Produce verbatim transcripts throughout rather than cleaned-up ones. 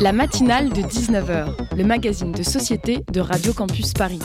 La matinale de dix-neuf heures, le magazine de société de Radio Campus Paris.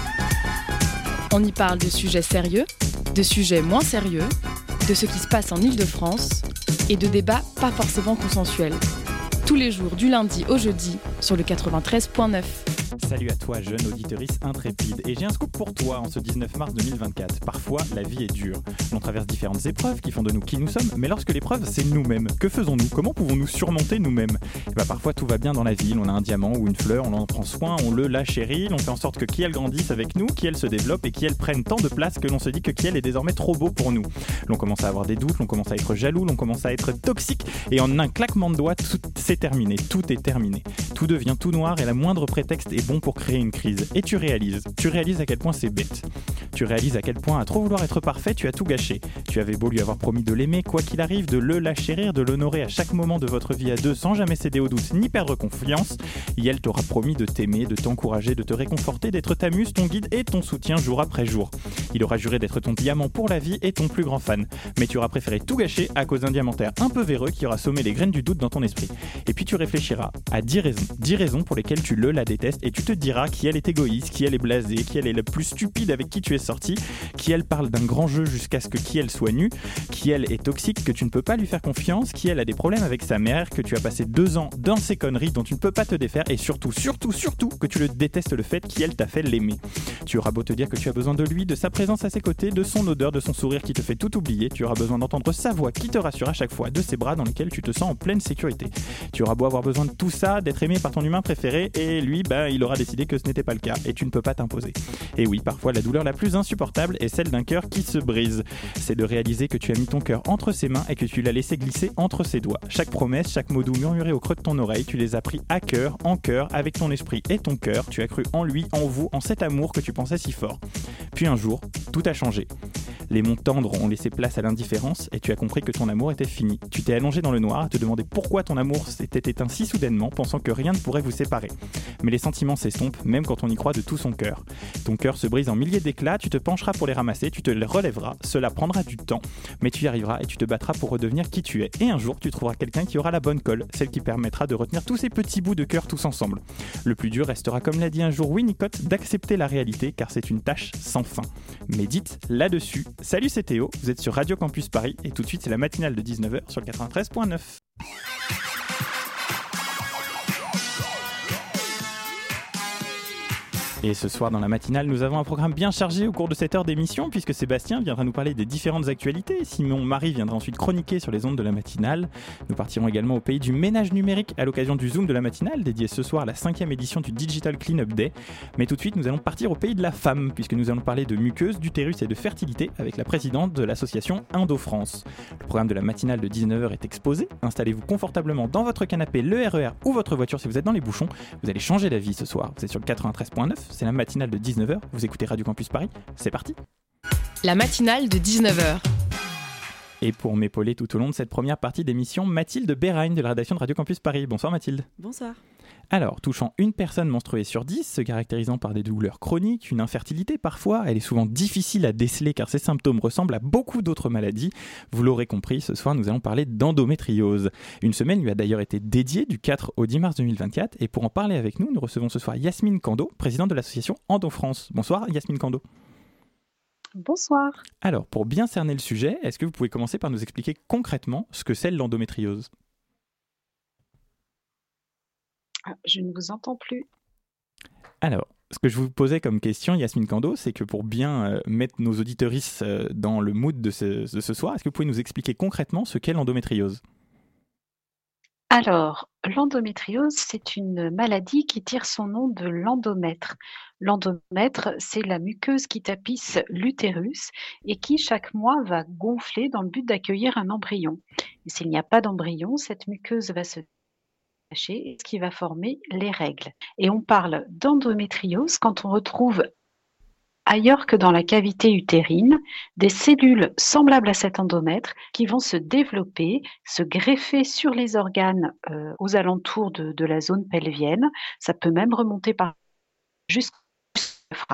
On y parle de sujets sérieux, de sujets moins sérieux, de ce qui se passe en Île-de-France et de débats pas forcément consensuels. Tous les jours du lundi au jeudi sur le quatre-vingt-treize virgule neuf. Salut à toi, jeune auditrice intrépide. Et j'ai un scoop pour toi en ce dix-neuf mars deux mille vingt-quatre. Parfois, la vie est dure. On traverse différentes épreuves qui font de nous qui nous sommes, mais lorsque l'épreuve, c'est nous-mêmes, que faisons-nous ? Comment pouvons-nous surmonter nous-mêmes ? Et bah, parfois, tout va bien dans la ville. On a un diamant ou une fleur, on en prend soin, on le la chérit, on fait en sorte que qui elle grandisse avec nous, qui elle se développe et qui elle prenne tant de place que l'on se dit que qui elle est désormais trop beau pour nous. L'on commence à avoir des doutes, l'on commence à être jaloux, l'on commence à être toxique, et en un claquement de doigts, tout c'est terminé, tout est terminé. Tout devient tout noir et la moindre prétexte est bon pour créer une crise. Et tu réalises, tu réalises à quel point c'est bête. Tu réalises à quel point, à trop vouloir être parfait, tu as tout gâché. Tu avais beau lui avoir promis de l'aimer, quoi qu'il arrive, de le la chérir, de l'honorer à chaque moment de votre vie à deux, sans jamais céder aux doutes ni perdre confiance. Et elle t'aura promis de t'aimer, de t'encourager, de te réconforter, d'être ta muse, ton guide et ton soutien jour après jour. Il aura juré d'être ton diamant pour la vie et ton plus grand fan. Mais tu auras préféré tout gâcher à cause d'un diamantaire un peu véreux qui aura sommé les graines du doute dans ton esprit. Et puis tu réfléchiras à dix raisons, dix raisons pour lesquelles tu le la détestes et tu te diras qui elle est égoïste, qui elle est blasée, qui elle est la plus stupide avec qui tu es sorti, qui elle parle d'un grand jeu jusqu'à ce que qui elle soit nue, qui elle est toxique, que tu ne peux pas lui faire confiance, qui elle a des problèmes avec sa mère, que tu as passé deux ans dans ces conneries dont tu ne peux pas te défaire et surtout, surtout, surtout que tu le détestes le fait qui elle t'a fait l'aimer. Tu auras beau te dire que tu as besoin de lui, de sa présence à ses côtés, de son odeur, de son sourire qui te fait tout oublier, tu auras besoin d'entendre sa voix qui te rassure à chaque fois, de ses bras dans lesquels tu te sens en pleine sécurité. Tu auras beau avoir besoin de tout ça, d'être aimé par ton humain préféré et lui, bah, il aura décidé que ce n'était pas le cas et tu ne peux pas t'imposer. Et oui, parfois la douleur la plus insupportable est celle d'un cœur qui se brise. C'est de réaliser que tu as mis ton cœur entre ses mains et que tu l'as laissé glisser entre ses doigts. Chaque promesse, chaque mot doux murmuré au creux de ton oreille, tu les as pris à cœur, en cœur, avec ton esprit et ton cœur. Tu as cru en lui, en vous, en cet amour que tu pensais si fort. Puis un jour, tout a changé. Les mots tendres ont laissé place à l'indifférence et tu as compris que ton amour était fini. Tu t'es allongé dans le noir à te demander pourquoi ton amour s'était éteint si soudainement, pensant que rien ne pourrait vous séparer. Mais les sentiments s'estompent, même quand on y croit de tout son cœur. Ton cœur se brise en milliers d'éclats, tu te pencheras pour les ramasser, tu te les relèveras, cela prendra du temps, mais tu y arriveras et tu te battras pour redevenir qui tu es. Et un jour, tu trouveras quelqu'un qui aura la bonne colle, celle qui permettra de retenir tous ces petits bouts de cœur tous ensemble. Le plus dur restera, comme l'a dit un jour Winnicott, d'accepter la réalité, car c'est une tâche sans fin. Médite là-dessus. Salut, c'est Théo, vous êtes sur Radio Campus Paris, et tout de suite, c'est la matinale de dix-neuf heures sur le quatre-vingt-treize virgule neuf. Et ce soir dans la matinale, nous avons un programme bien chargé au cours de cette heure d'émission puisque Sébastien viendra nous parler des différentes actualités. Simon Marie viendra ensuite chroniquer sur les ondes de la matinale. Nous partirons également au pays du ménage numérique à l'occasion du Zoom de la matinale, dédié ce soir à la cinquième édition du Digital Cleanup Day. Mais tout de suite, nous allons partir au pays de la femme puisque nous allons parler de muqueuse, d'utérus et de fertilité avec la présidente de l'association Indo-France. Le programme de la matinale de dix-neuf heures est exposé. Installez-vous confortablement dans votre canapé, le R E R ou votre voiture si vous êtes dans les bouchons. Vous allez changer d'avis ce soir. Vous êtes sur le quatre-vingt-treize virgule neuf. C'est la matinale de dix-neuf heures, vous écoutez Radio Campus Paris, c'est parti. La matinale de dix-neuf heures. Et pour m'épauler tout au long de cette première partie d'émission, Mathilde Béragne de la rédaction de Radio Campus Paris. Bonsoir Mathilde. Bonsoir. Alors, touchant une personne menstruée sur dix, se caractérisant par des douleurs chroniques, une infertilité parfois, elle est souvent difficile à déceler car ses symptômes ressemblent à beaucoup d'autres maladies. Vous l'aurez compris, ce soir nous allons parler d'endométriose. Une semaine lui a d'ailleurs été dédiée du quatre au dix mars deux mille vingt-quatre et pour en parler avec nous, nous recevons ce soir Yasmine Kando, présidente de l'association Endo-France. Bonsoir Yasmine Kando. Bonsoir. Alors, pour bien cerner le sujet, est-ce que vous pouvez commencer par nous expliquer concrètement ce que c'est l'endométriose ? Ah, je ne vous entends plus. Alors, ce que je vous posais comme question, Yasmine Kando, c'est que pour bien euh, mettre nos auditeuristes euh, dans le mood de ce, de ce soir, est-ce que vous pouvez nous expliquer concrètement ce qu'est l'endométriose ? Alors, l'endométriose, c'est une maladie qui tire son nom de l'endomètre. L'endomètre, c'est la muqueuse qui tapisse l'utérus et qui, chaque mois, va gonfler dans le but d'accueillir un embryon. Et s'il n'y a pas d'embryon, cette muqueuse va se détacher, ce qui va former les règles. Et on parle d'endométriose quand on retrouve ailleurs que dans la cavité utérine, des cellules semblables à cet endomètre qui vont se développer, se greffer sur les organes euh, aux alentours de, de la zone pelvienne. Ça peut même remonter par jusqu'au diaphragme.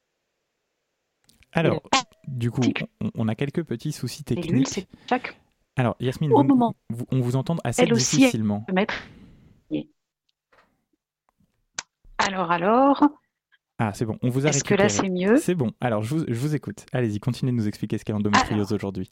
Alors, du coup, on, on a quelques petits soucis techniques. C'est chaque Alors, Yasmine, Au vous, moment, vous- on vous entend assez elle aussi, elle difficilement. peut mettre. Alors, alors, Ah, c'est bon, on vous a est-ce que là récupéré. c'est mieux? C'est bon, alors je vous, je vous écoute. Allez-y, continuez de nous expliquer ce qu'est l'endométriose Alors, aujourd'hui.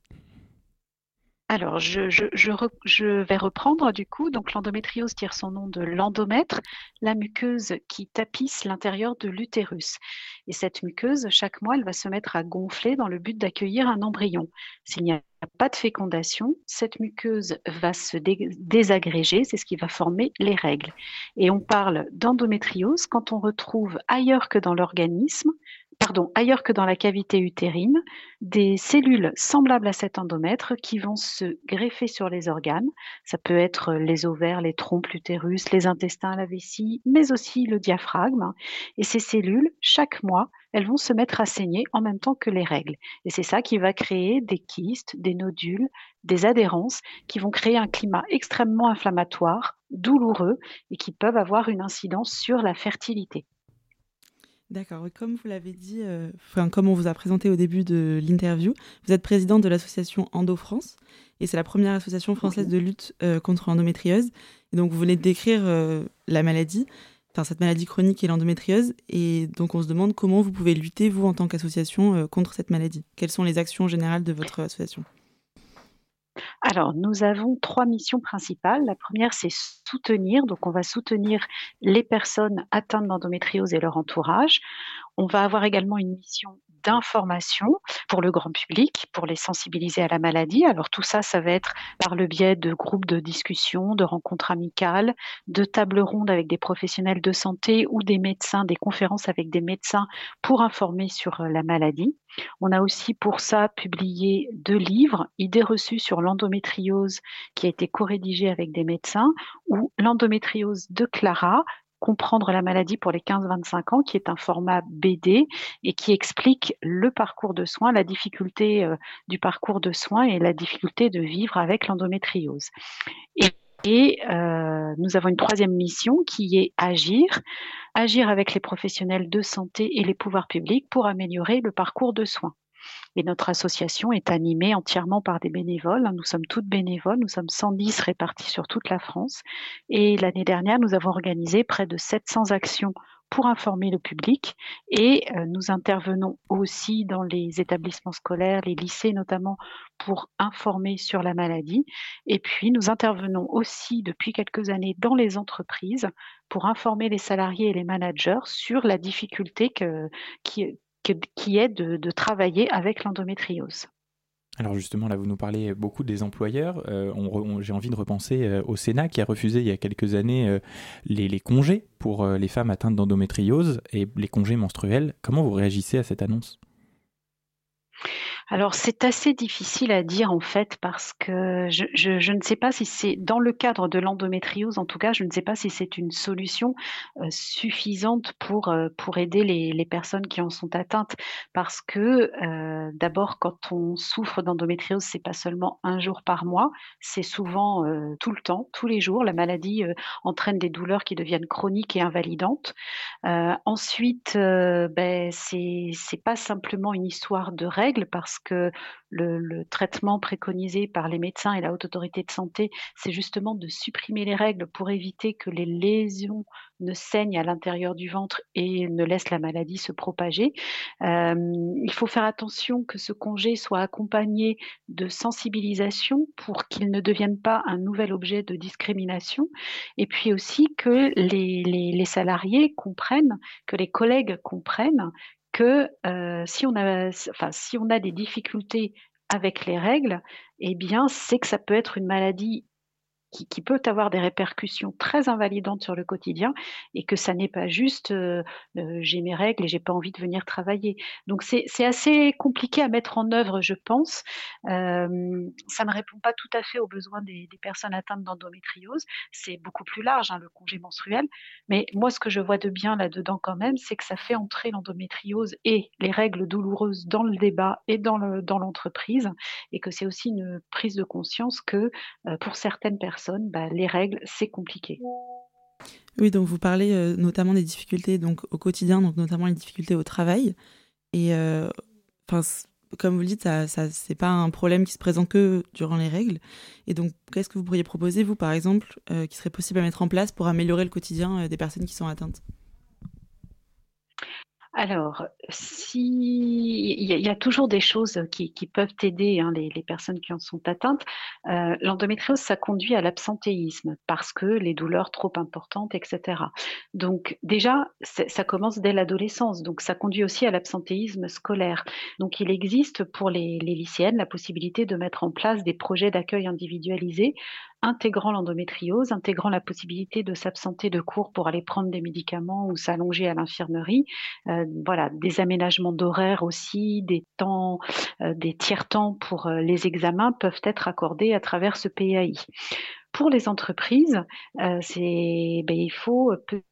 Alors, je, je, je, re- je vais reprendre du coup. Donc, l'endométriose tire son nom de l'endomètre, la muqueuse qui tapisse l'intérieur de l'utérus. Et cette muqueuse, chaque mois, elle va se mettre à gonfler dans le but d'accueillir un embryon. S'il n'y a pas de fécondation, cette muqueuse va se dé- désagréger, c'est ce qui va former les règles. Et on parle d'endométriose quand on retrouve ailleurs que dans l'organisme, pardon, ailleurs que dans la cavité utérine, des cellules semblables à cet endomètre qui vont se greffer sur les organes. Ça peut être les ovaires, les trompes, l'utérus, les intestins, la vessie, mais aussi le diaphragme. Et ces cellules, chaque mois, elles vont se mettre à saigner en même temps que les règles. Et c'est ça qui va créer des kystes, des nodules, des adhérences qui vont créer un climat extrêmement inflammatoire, douloureux et qui peuvent avoir une incidence sur la fertilité. D'accord, oui, comme vous l'avez dit, euh, enfin, comme on vous a présenté au début de l'interview, vous êtes présidente de l'association Endo France, et c'est la première association française de lutte euh, contre l'endométriose. Et donc vous venez de décrire euh, la maladie, enfin cette maladie chronique et l'endométriose, et donc on se demande comment vous pouvez lutter, vous, en tant qu'association, euh, contre cette maladie. Quelles sont les actions générales de votre association ? Alors, nous avons trois missions principales. La première, c'est soutenir. Donc, on va soutenir les personnes atteintes d'endométriose et leur entourage. On va avoir également une mission d'information pour le grand public, pour les sensibiliser à la maladie. Alors tout ça, ça va être par le biais de groupes de discussion, de rencontres amicales, de tables rondes avec des professionnels de santé ou des médecins, des conférences avec des médecins pour informer sur la maladie. On a aussi pour ça publié deux livres, Idées reçues sur l'endométriose, qui a été co-rédigé avec des médecins, ou L'endométriose de Clara, Comprendre la maladie pour les quinze vingt-cinq ans, qui est un format B D et qui explique le parcours de soins, la difficulté euh, du parcours de soins et la difficulté de vivre avec l'endométriose. Et, et euh, nous avons une troisième mission qui est agir, agir avec les professionnels de santé et les pouvoirs publics pour améliorer le parcours de soins. Et notre association est animée entièrement par des bénévoles. Nous sommes toutes bénévoles, nous sommes cent dix répartis sur toute la France. Et l'année dernière, nous avons organisé près de sept cents actions pour informer le public et euh, nous intervenons aussi dans les établissements scolaires, les lycées notamment, pour informer sur la maladie. Et puis, nous intervenons aussi depuis quelques années dans les entreprises pour informer les salariés et les managers sur la difficulté que, qui, que, qui est de, de travailler avec l'endométriose. Alors justement, là, vous nous parlez beaucoup des employeurs. Euh, on, on, j'ai envie de repenser euh, au Sénat qui a refusé il y a quelques années euh, les, les congés pour euh, les femmes atteintes d'endométriose et les congés menstruels. Comment vous réagissez à cette annonce ? Alors, c'est assez difficile à dire en fait parce que je, je, je ne sais pas si c'est dans le cadre de l'endométriose, en tout cas, je ne sais pas si c'est une solution euh, suffisante pour, euh, pour aider les, les personnes qui en sont atteintes parce que euh, d'abord, quand on souffre d'endométriose, c'est pas seulement un jour par mois, c'est souvent euh, tout le temps, tous les jours. La maladie euh, entraîne des douleurs qui deviennent chroniques et invalidantes. Euh, ensuite, euh, ben, c'est, c'est pas simplement une histoire de règles parce que le, le traitement préconisé par les médecins et la Haute Autorité de Santé, c'est justement de supprimer les règles pour éviter que les lésions ne saignent à l'intérieur du ventre et ne laissent la maladie se propager. Euh, il faut faire attention que ce congé soit accompagné de sensibilisation pour qu'il ne devienne pas un nouvel objet de discrimination et puis aussi que les, les, les salariés comprennent, que les collègues comprennent que euh, si on a, enfin, si on a des difficultés avec les règles, eh bien, c'est que ça peut être une maladie qui, qui peut avoir des répercussions très invalidantes sur le quotidien et que ça n'est pas juste euh, euh, j'ai mes règles et j'ai pas envie de venir travailler. Donc c'est, c'est assez compliqué à mettre en œuvre, je pense. Euh, ça ne répond pas tout à fait aux besoins des, des personnes atteintes d'endométriose. C'est beaucoup plus large, hein, le congé menstruel. Mais moi, ce que je vois de bien là-dedans quand même, c'est que ça fait entrer l'endométriose et les règles douloureuses dans le débat et dans, le, dans l'entreprise et que c'est aussi une prise de conscience que euh, pour certaines personnes, Bah, les règles, c'est compliqué. Oui, donc vous parlez euh, notamment des difficultés donc, au quotidien, donc notamment les difficultés au travail. Et euh, comme vous le dites, ça, ça, c'est pas un problème qui se présente que durant les règles. Et donc, qu'est-ce que vous pourriez proposer, vous, par exemple, euh, qui serait possible à mettre en place pour améliorer le quotidien euh, des personnes qui sont atteintes ? Alors, si il y, a, il y a toujours des choses qui, qui peuvent aider hein, les, les personnes qui en sont atteintes. Euh, l'endométriose, ça conduit à l'absentéisme parce que les douleurs trop importantes, et cetera. Donc déjà, ça commence dès l'adolescence. Donc ça conduit aussi à l'absentéisme scolaire. Donc il existe pour les, les lycéennes la possibilité de mettre en place des projets d'accueil individualisés intégrant l'endométriose, intégrant la possibilité de s'absenter de cours pour aller prendre des médicaments ou s'allonger à l'infirmerie. Euh, voilà, des aménagements d'horaires aussi, des temps, euh, des tiers-temps pour euh, les examens peuvent être accordés à travers ce P A I. Pour les entreprises, euh, c'est, ben, il faut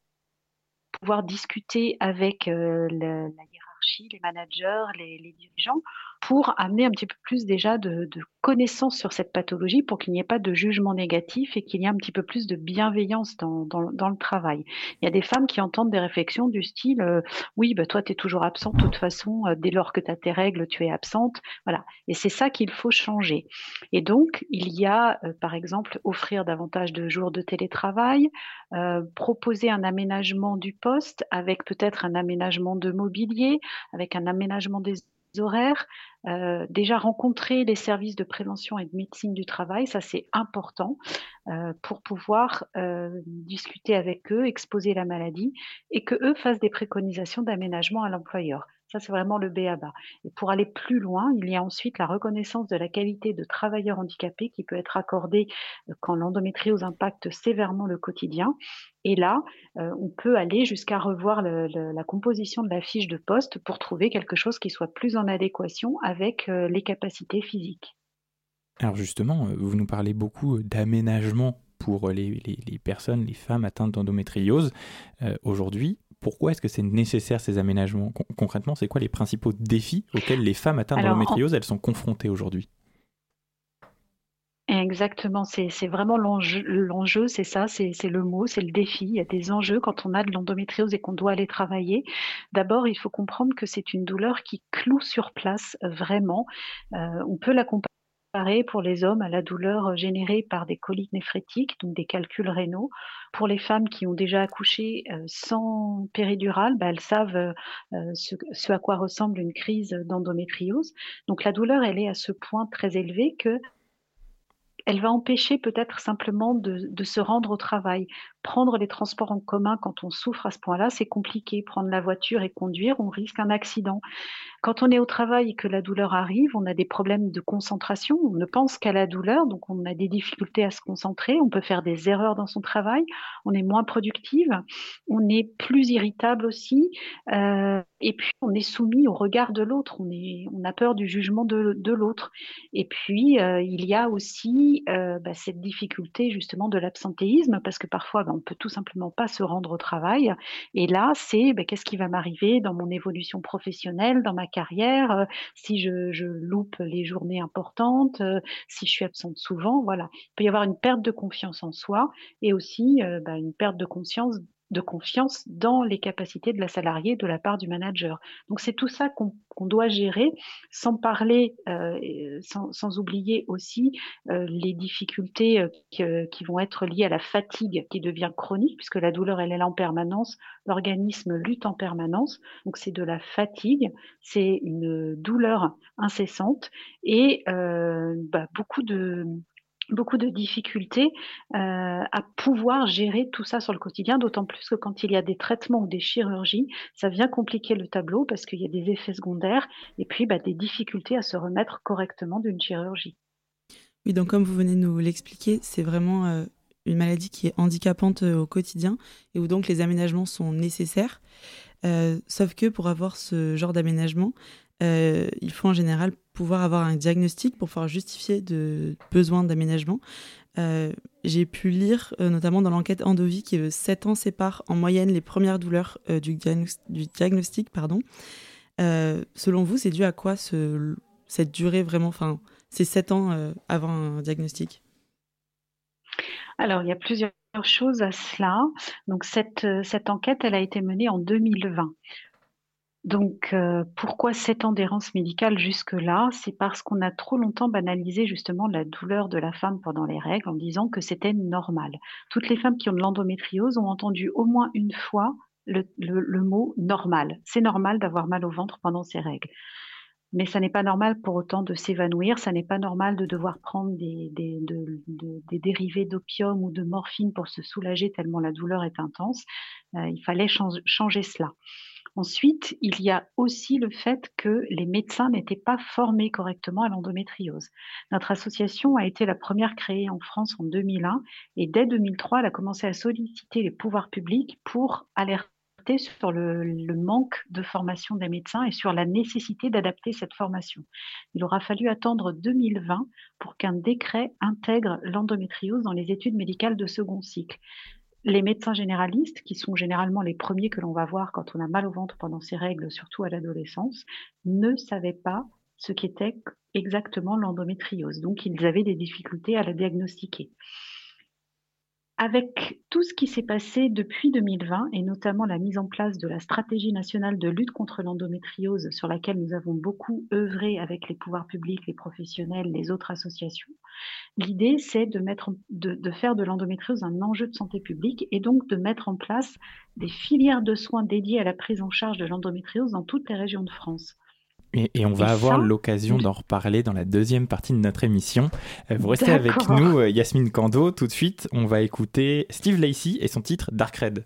pouvoir discuter avec euh, le, la hiérarchie, les managers, les, les dirigeants, pour amener un petit peu plus déjà de, de connaissances sur cette pathologie pour qu'il n'y ait pas de jugement négatif et qu'il y ait un petit peu plus de bienveillance dans, dans, dans le travail. Il y a des femmes qui entendent des réflexions du style euh, « oui, bah, toi, tu es toujours absente, de toute façon, euh, dès lors que tu as tes règles, tu es absente. » Voilà. Et c'est ça qu'il faut changer. Et donc, il y a, euh, par exemple, offrir davantage de jours de télétravail, euh, proposer un aménagement du poste avec peut-être un aménagement de mobilier, avec un aménagement des horaires, euh, déjà rencontrer les services de prévention et de médecine du travail, ça c'est important euh, pour pouvoir euh, discuter avec eux, exposer la maladie et que eux fassent des préconisations d'aménagement à l'employeur. Ça, c'est vraiment le B A B A. Et pour aller plus loin, il y a ensuite la reconnaissance de la qualité de travailleur handicapé qui peut être accordée quand l'endométriose impacte sévèrement le quotidien. Et là, euh, on peut aller jusqu'à revoir le, le, la composition de la fiche de poste pour trouver quelque chose qui soit plus en adéquation avec euh, les capacités physiques. Alors justement, vous nous parlez beaucoup d'aménagement pour les, les, les personnes, les femmes atteintes d'endométriose. Euh, aujourd'hui, pourquoi est-ce que c'est nécessaire ces aménagements ? Con- concrètement, c'est quoi les principaux défis auxquels les femmes atteintes Alors, d'endométriose en... elles sont confrontées aujourd'hui ? Exactement, c'est, c'est vraiment l'enjeu, l'enjeu, c'est ça, c'est, c'est le mot, c'est le défi. Il y a des enjeux quand on a de l'endométriose et qu'on doit aller travailler. D'abord, il faut comprendre que c'est une douleur qui cloue sur place, vraiment. Euh, on peut la comparer pour les hommes à la douleur générée par des coliques néphrétiques, donc des calculs rénaux. Pour les femmes qui ont déjà accouché euh, sans péridurale, bah, elles savent euh, ce, ce à quoi ressemble une crise d'endométriose. Donc la douleur, elle est à ce point très élevée que elle va empêcher peut-être simplement de, de se rendre au travail. Prendre les transports en commun quand on souffre à ce point-là, c'est compliqué. Prendre la voiture et conduire, on risque un accident. Quand on est au travail et que la douleur arrive, on a des problèmes de concentration, on ne pense qu'à la douleur, donc on a des difficultés à se concentrer, on peut faire des erreurs dans son travail, on est moins productive, on est plus irritable aussi, euh, et puis on est soumis au regard de l'autre, on, est, on a peur du jugement de, de l'autre. Et puis, euh, il y a aussi euh, bah, cette difficulté justement de l'absentéisme, parce que parfois, bah, on ne peut tout simplement pas se rendre au travail, et là, c'est bah, qu'est-ce qui va m'arriver dans mon évolution professionnelle, dans ma carrière, euh, si je, je loupe les journées importantes, euh, si je suis absente souvent, voilà. Il peut y avoir une perte de confiance en soi et aussi euh, bah, une perte de conscience de confiance dans les capacités de la salariée de la part du manager. Donc c'est tout ça qu'on, qu'on doit gérer, sans parler, euh, sans, sans oublier aussi euh, les difficultés euh, qui, euh, qui vont être liées à la fatigue qui devient chronique, puisque la douleur elle est là en permanence, l'organisme lutte en permanence, donc c'est de la fatigue, c'est une douleur incessante et euh, bah, beaucoup de beaucoup de difficultés euh, à pouvoir gérer tout ça sur le quotidien, d'autant plus que quand il y a des traitements ou des chirurgies, ça vient compliquer le tableau parce qu'il y a des effets secondaires et puis bah, des difficultés à se remettre correctement d'une chirurgie. Oui, donc comme vous venez de nous l'expliquer, c'est vraiment euh, une maladie qui est handicapante euh, au quotidien et où donc les aménagements sont nécessaires. Euh, sauf que pour avoir ce genre d'aménagement, euh, il faut en général pouvoir avoir un diagnostic pour pouvoir justifier de besoin d'aménagement. Euh, j'ai pu lire, euh, notamment dans l'enquête Endovie, que sept ans séparent en moyenne les premières douleurs euh, du, diagnos- du diagnostic. Pardon. Euh, selon vous, c'est dû à quoi ce, cette durée vraiment, enfin, ces sept ans euh, avant un diagnostic ? Alors, il y a plusieurs choses à cela. Donc, cette, cette enquête, elle a été menée en deux mille vingt. Donc, euh, pourquoi sept ans d'errance médicale jusque-là? C'est parce qu'on a trop longtemps banalisé justement la douleur de la femme pendant les règles en disant que c'était normal. Toutes les femmes qui ont de l'endométriose ont entendu au moins une fois le, le, le mot normal. C'est normal d'avoir mal au ventre pendant ces règles. Mais ça n'est pas normal pour autant de s'évanouir, ça n'est pas normal de devoir prendre des, des, de, de, des dérivés d'opium ou de morphine pour se soulager tellement la douleur est intense. Euh, il fallait change, changer cela. Ensuite, il y a aussi le fait que les médecins n'étaient pas formés correctement à l'endométriose. Notre association a été la première créée en France en deux mille un et dès deux mille trois, elle a commencé à solliciter les pouvoirs publics pour alerter sur le, le manque de formation des médecins et sur la nécessité d'adapter cette formation. Il aura fallu attendre deux mille vingt pour qu'un décret intègre l'endométriose dans les études médicales de second cycle. Les médecins généralistes, qui sont généralement les premiers que l'on va voir quand on a mal au ventre pendant ses règles, surtout à l'adolescence, ne savaient pas ce qu'était exactement l'endométriose. Donc, ils avaient des difficultés à la diagnostiquer. Avec tout ce qui s'est passé depuis deux mille vingt, et notamment la mise en place de la stratégie nationale de lutte contre l'endométriose, sur laquelle nous avons beaucoup œuvré avec les pouvoirs publics, les professionnels, les autres associations, l'idée, c'est de, mettre, de, de faire de l'endométriose un enjeu de santé publique et donc de mettre en place des filières de soins dédiées à la prise en charge de l'endométriose dans toutes les régions de France. Et, et on va et avoir ça, l'occasion d'en reparler dans la deuxième partie de notre émission. Vous restez D'accord. avec nous, Yasmine Kando. Tout de suite, on va écouter Steve Lacy et son titre Dark Red.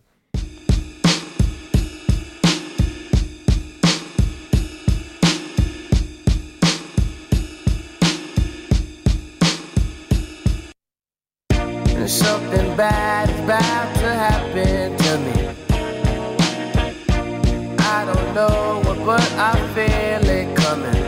Something bad is about to happen to me. I don't know what, but I feel it coming.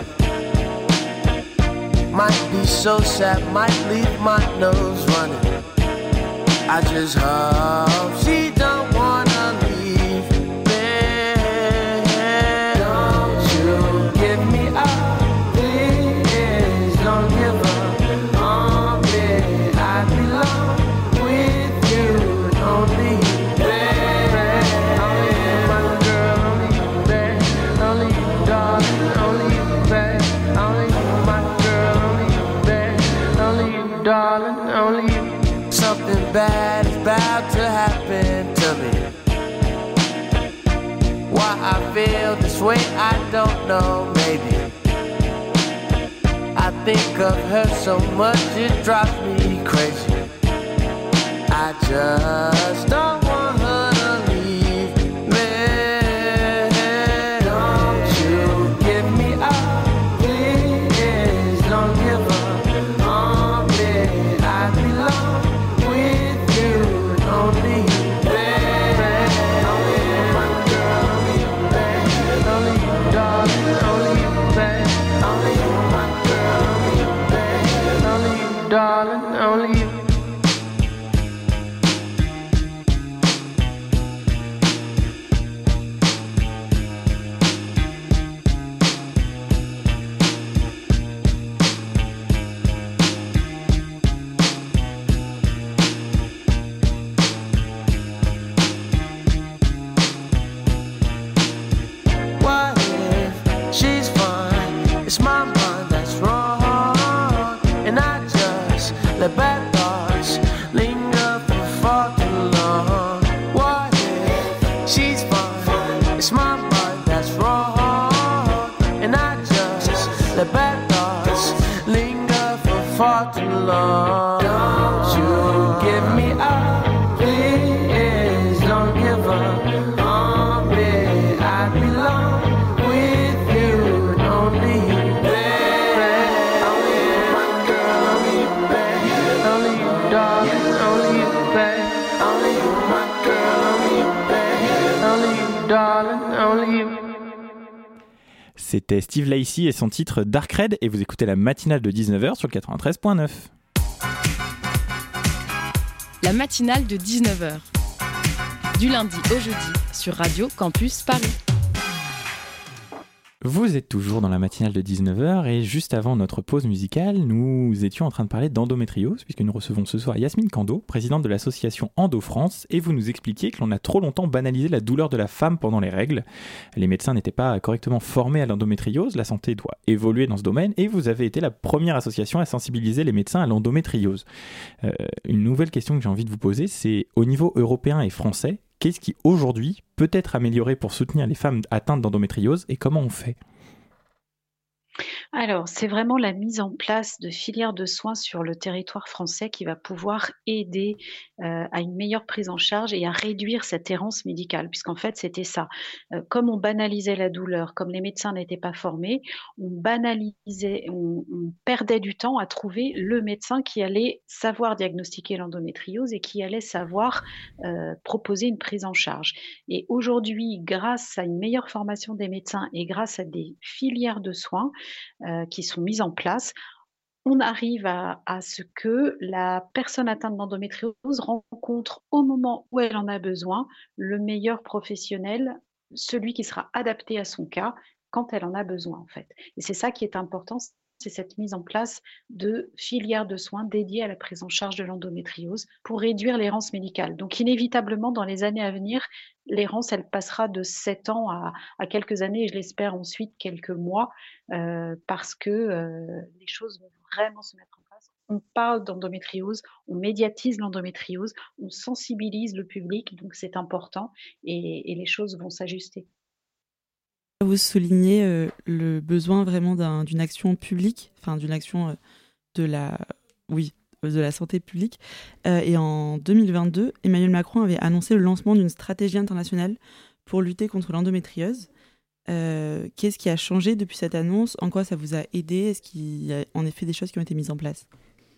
Might be so sad, might leave my nose running. I just hope she don't wanna leave me. Don't you give me up, please don't give up on me. I belong. Darling, only you. Something bad is about to happen to me. Why I feel this way, I don't know, maybe. I think of her so much, it drives me crazy. I just don't want her to leave me. Don't you give me up, please don't give up. Darling, only you. What if she's fine? It's my mind that's wrong, and I let bad thoughts linger for far too long. What if she's fine? It's my mind that's wrong, and I just let bad thoughts linger for far too long. Don't you give me up, please don't give up on me. I belong with you, only you. C'était Steve Lacy et son titre Dark Red et vous écoutez la matinale de dix-neuf heures sur le quatre-vingt-treize point neuf. La matinale de dix-neuf heures. Du lundi au jeudi sur Radio Campus Paris. Vous êtes toujours dans la matinale de dix-neuf heures et juste avant notre pause musicale, nous étions en train de parler d'endométriose puisque nous recevons ce soir Yasmine Kando, présidente de l'association Endo France, et vous nous expliquiez que l'on a trop longtemps banalisé la douleur de la femme pendant les règles. Les médecins n'étaient pas correctement formés à l'endométriose, la santé doit évoluer dans ce domaine et vous avez été la première association à sensibiliser les médecins à l'endométriose. Euh, une nouvelle question que j'ai envie de vous poser, c'est au niveau européen et français, qu'est-ce qui aujourd'hui peut être amélioré pour soutenir les femmes atteintes d'endométriose et comment on fait ? Alors, c'est vraiment la mise en place de filières de soins sur le territoire français qui va pouvoir aider euh, à une meilleure prise en charge et à réduire cette errance médicale, puisqu'en fait, c'était ça. Euh, comme on banalisait la douleur, comme les médecins n'étaient pas formés, on banalisait, on, on perdait du temps à trouver le médecin qui allait savoir diagnostiquer l'endométriose et qui allait savoir euh, proposer une prise en charge. Et aujourd'hui, grâce à une meilleure formation des médecins et grâce à des filières de soins, Euh, qui sont mises en place, on arrive à, à ce que la personne atteinte d'endométriose rencontre au moment où elle en a besoin le meilleur professionnel, celui qui sera adapté à son cas quand elle en a besoin en fait. Et c'est ça qui est important, c'est cette mise en place de filières de soins dédiées à la prise en charge de l'endométriose pour réduire l'errance médicale. Donc inévitablement, dans les années à venir, l'errance, elle passera de sept ans à, à quelques années et je l'espère ensuite quelques mois euh, parce que euh, les choses vont vraiment se mettre en place. On parle d'endométriose, on médiatise l'endométriose, on sensibilise le public, donc c'est important et, et les choses vont s'ajuster. Vous soulignez euh, le besoin vraiment d'un, d'une action publique, enfin d'une action euh, de la, oui, de la santé publique. Euh, et en deux mille vingt-deux, Emmanuel Macron avait annoncé le lancement d'une stratégie internationale pour lutter contre l'endométriose. Euh, qu'est-ce qui a changé depuis cette annonce ? En quoi ça vous a aidé ? Est-ce qu'il y a en effet des choses qui ont été mises en place ?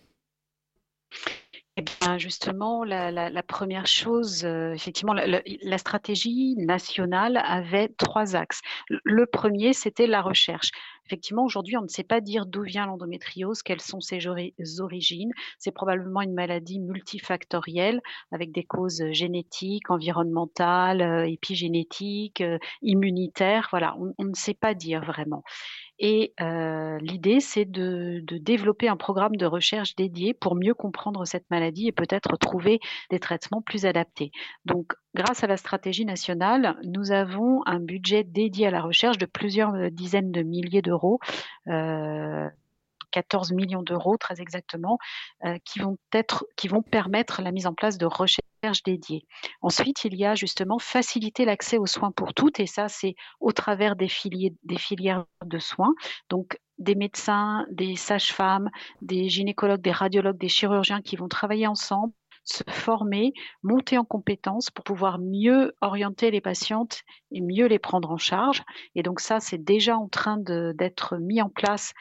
Eh bien, justement, la, la, la première chose, euh, effectivement, la, la, la stratégie nationale avait trois axes. Le premier, c'était la recherche. Effectivement, aujourd'hui, on ne sait pas dire d'où vient l'endométriose, quelles sont ses origines. C'est probablement une maladie multifactorielle avec des causes génétiques, environnementales, épigénétiques, immunitaires. Voilà, on, on ne sait pas dire vraiment. Et euh, l'idée, c'est de, de développer un programme de recherche dédié pour mieux comprendre cette maladie et peut-être trouver des traitements plus adaptés. Donc, grâce à la stratégie nationale, nous avons un budget dédié à la recherche de plusieurs dizaines de milliers d'euros, euh, quatorze millions d'euros très exactement, euh, qui vont être, qui vont permettre la mise en place de recherches dédiées. Ensuite, il y a justement faciliter l'accès aux soins pour toutes, et ça, c'est au travers des filières, des filières de soins. Donc, des médecins, des sages-femmes, des gynécologues, des radiologues, des chirurgiens qui vont travailler ensemble, se former, monter en compétences pour pouvoir mieux orienter les patientes et mieux les prendre en charge. Et donc ça, c'est déjà en train de, d'être mis en place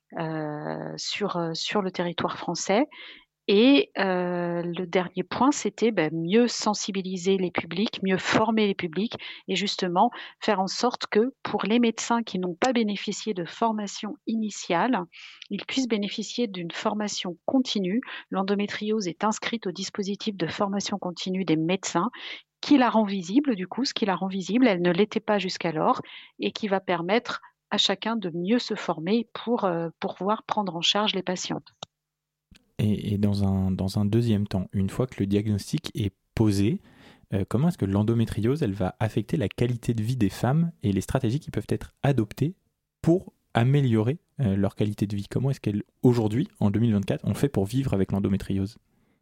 Euh, sur, sur le territoire français. Et euh, le dernier point, c'était ben, mieux sensibiliser les publics, mieux former les publics et justement faire en sorte que pour les médecins qui n'ont pas bénéficié de formation initiale, ils puissent bénéficier d'une formation continue. L'endométriose est inscrite au dispositif de formation continue des médecins qui la rend visible, du coup, ce qui la rend visible, elle ne l'était pas jusqu'alors et qui va permettre à chacun de mieux se former pour, euh, pour pouvoir prendre en charge les patientes. Et, et dans, un, dans un deuxième temps, une fois que le diagnostic est posé, euh, comment est-ce que l'endométriose elle va affecter la qualité de vie des femmes et les stratégies qui peuvent être adoptées pour améliorer euh, leur qualité de vie ? Comment est-ce qu'aujourd'hui, en deux mille vingt-quatre, on fait pour vivre avec l'endométriose ?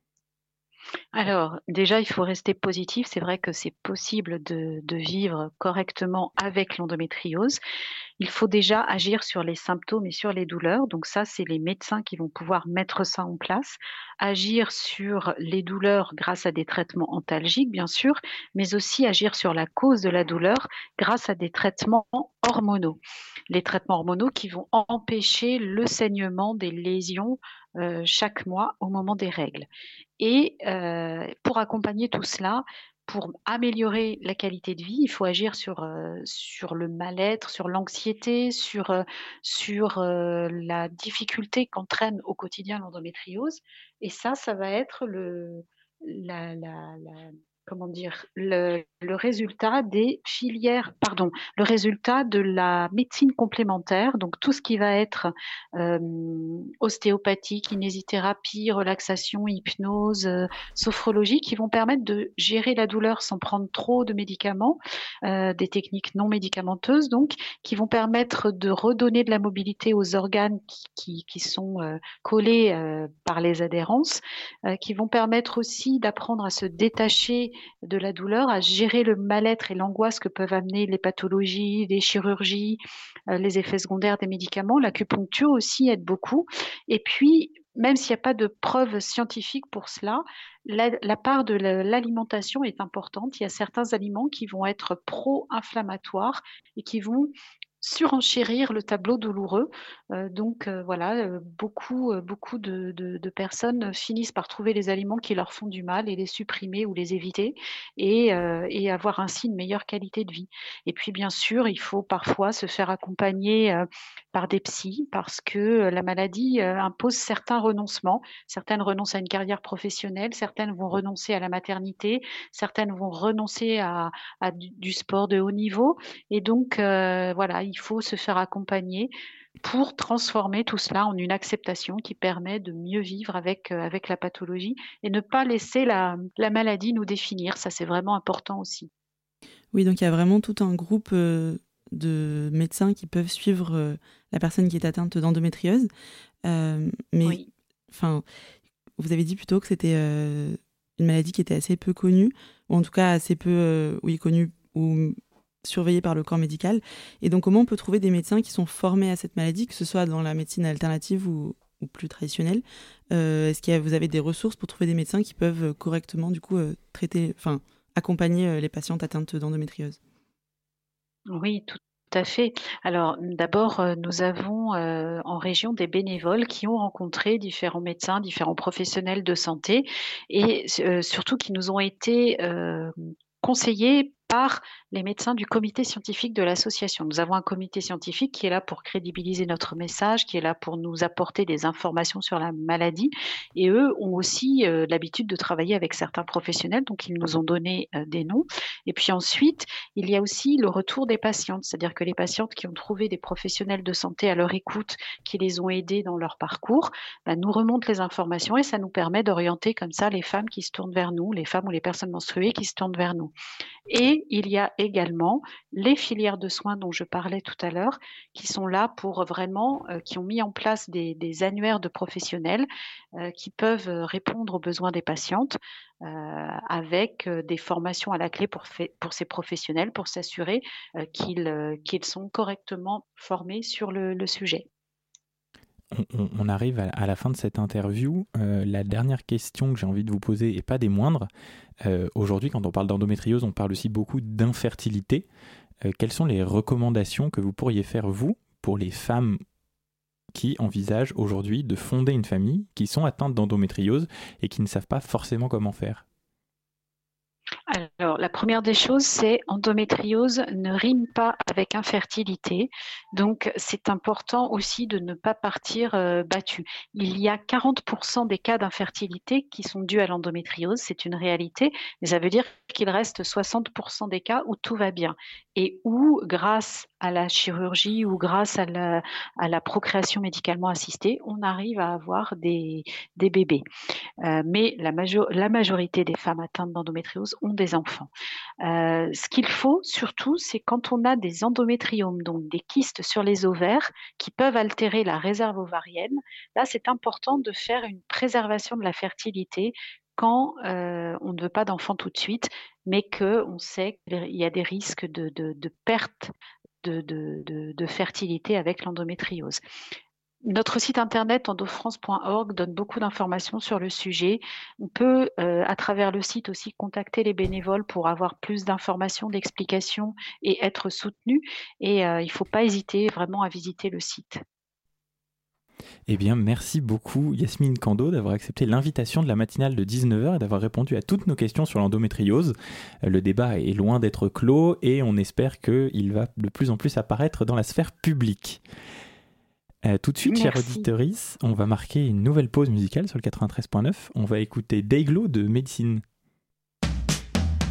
Alors, déjà, il faut rester positif. C'est vrai que c'est possible de, de vivre correctement avec l'endométriose. Il faut déjà agir sur les symptômes et sur les douleurs. Donc ça, c'est les médecins qui vont pouvoir mettre ça en place. Agir sur les douleurs grâce à des traitements antalgiques, bien sûr, mais aussi agir sur la cause de la douleur grâce à des traitements hormonaux. Les traitements hormonaux qui vont empêcher le saignement des lésions euh, chaque mois au moment des règles. Et euh, pour accompagner tout cela, pour améliorer la qualité de vie, il faut agir sur, euh, sur le mal-être, sur l'anxiété, sur, euh, sur euh, la difficulté qu'entraîne au quotidien l'endométriose. Et ça, ça va être le, la, la, la, comment dire, le, le résultat des filières, pardon, le résultat de la médecine complémentaire, donc tout ce qui va être euh, ostéopathie, kinésithérapie, relaxation, hypnose, euh, sophrologie, qui vont permettre de gérer la douleur sans prendre trop de médicaments, euh, des techniques non médicamenteuses, donc, qui vont permettre de redonner de la mobilité aux organes qui, qui, qui sont euh, collés euh, par les adhérences, euh, qui vont permettre aussi d'apprendre à se détacher de la douleur, à gérer le mal-être et l'angoisse que peuvent amener les pathologies, les chirurgies, euh, les effets secondaires des médicaments. L'acupuncture aussi aide beaucoup. Et puis, même s'il n'y a pas de preuves scientifiques pour cela, la, la part de la, l'alimentation est importante. Il y a certains aliments qui vont être pro-inflammatoires et qui vont surenchérir le tableau douloureux. Euh, donc euh, voilà, euh, beaucoup, euh, beaucoup de, de, de personnes finissent par trouver les aliments qui leur font du mal et les supprimer ou les éviter et, euh, et avoir ainsi une meilleure qualité de vie. Et puis bien sûr, il faut parfois se faire accompagner euh, par des psys parce que la maladie euh, impose certains renoncements. Certaines renoncent à une carrière professionnelle, certaines vont renoncer à la maternité, certaines vont renoncer à, à du, du sport de haut niveau. Et donc euh, voilà, il faut se faire accompagner pour transformer tout cela en une acceptation qui permet de mieux vivre avec, euh, avec la pathologie et ne pas laisser la, la maladie nous définir. Ça, c'est vraiment important aussi. Oui, donc il y a vraiment tout un groupe euh, de médecins qui peuvent suivre euh, la personne qui est atteinte d'endométriose. Euh, mais Oui. enfin, vous avez dit plutôt que c'était euh, une maladie qui était assez peu connue, ou en tout cas assez peu euh, oui, connue ou surveillée par le corps médical. Et donc, comment on peut trouver des médecins qui sont formés à cette maladie, que ce soit dans la médecine alternative ou, ou plus traditionnelle? euh, Est-ce que vous avez des ressources pour trouver des médecins qui peuvent correctement, du coup, euh, traiter, enfin, accompagner euh, les patientes atteintes d'endométriose? Oui, tout à fait. Alors, d'abord, euh, nous avons euh, en région des bénévoles qui ont rencontré différents médecins, différents professionnels de santé et euh, surtout qui nous ont été euh, conseillés par les médecins du comité scientifique de l'association. Nous avons un comité scientifique qui est là pour crédibiliser notre message, qui est là pour nous apporter des informations sur la maladie. Et eux ont aussi euh, l'habitude de travailler avec certains professionnels, donc ils nous ont donné euh, des noms. Et puis ensuite, il y a aussi le retour des patientes, c'est-à-dire que les patientes qui ont trouvé des professionnels de santé à leur écoute, qui les ont aidées dans leur parcours, bah, nous remontent les informations et ça nous permet d'orienter comme ça les femmes qui se tournent vers nous, les femmes ou les personnes menstruées qui se tournent vers nous. Et il y a également les filières de soins dont je parlais tout à l'heure, qui sont là pour vraiment, euh, qui ont mis en place des, des annuaires de professionnels euh, qui peuvent répondre aux besoins des patientes euh, avec euh, des formations à la clé pour, fait, pour ces professionnels, pour s'assurer euh, qu'ils, euh, qu'ils sont correctement formés sur le, le sujet. On, on arrive à, à la fin de cette interview. Euh, la dernière question que j'ai envie de vous poser, et pas des moindres, euh, aujourd'hui quand on parle d'endométriose, on parle aussi beaucoup d'infertilité. Euh, quelles sont les recommandations que vous pourriez faire, vous, pour les femmes qui envisagent aujourd'hui de fonder une famille, qui sont atteintes d'endométriose et qui ne savent pas forcément comment faire? Alors, la première des choses, c'est endométriose ne rime pas avec infertilité. Donc, c'est important aussi de ne pas partir euh, battu. Il y a quarante pour cent des cas d'infertilité qui sont dus à l'endométriose, c'est une réalité, mais ça veut dire qu'il reste soixante pour cent des cas où tout va bien et où, grâce à la chirurgie ou grâce à la, à la procréation médicalement assistée, on arrive à avoir des, des bébés. Euh, mais la, major- la majorité des femmes atteintes d'endométriose ont des enfants. Euh, ce qu'il faut surtout, c'est quand on a des endométriomes, donc des kystes sur les ovaires qui peuvent altérer la réserve ovarienne, là c'est important de faire une préservation de la fertilité quand euh, on ne veut pas d'enfants tout de suite, mais qu'on sait qu'il y a des risques de, de, de perte de, de, de, de fertilité avec l'endométriose. Notre site internet endofrance point org donne beaucoup d'informations sur le sujet. On peut, euh, à travers le site aussi, contacter les bénévoles pour avoir plus d'informations, d'explications et être soutenu. Et euh, il ne faut pas hésiter vraiment à visiter le site. Eh bien, merci beaucoup Yasmine Kando d'avoir accepté l'invitation de la matinale de dix-neuf heures et d'avoir répondu à toutes nos questions sur l'endométriose. Le débat est loin d'être clos et on espère qu'il va de plus en plus apparaître dans la sphère publique. Euh, tout de suite, chère auditorice, on va marquer une nouvelle pause musicale sur le quatre-vingt-treize neuf. On va écouter Dayglow de Médecine.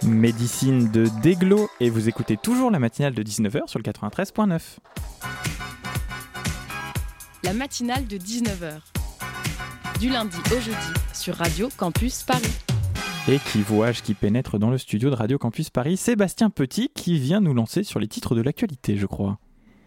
Médecine de Déglo, et vous écoutez toujours la matinale de dix-neuf heures sur le quatre-vingt-treize virgule neuf. La matinale de dix-neuf heures, du lundi au jeudi sur Radio Campus Paris. Et qui vois-je qui pénètre dans le studio de Radio Campus Paris? Sébastien Petit qui vient nous lancer sur les titres de l'actualité, je crois.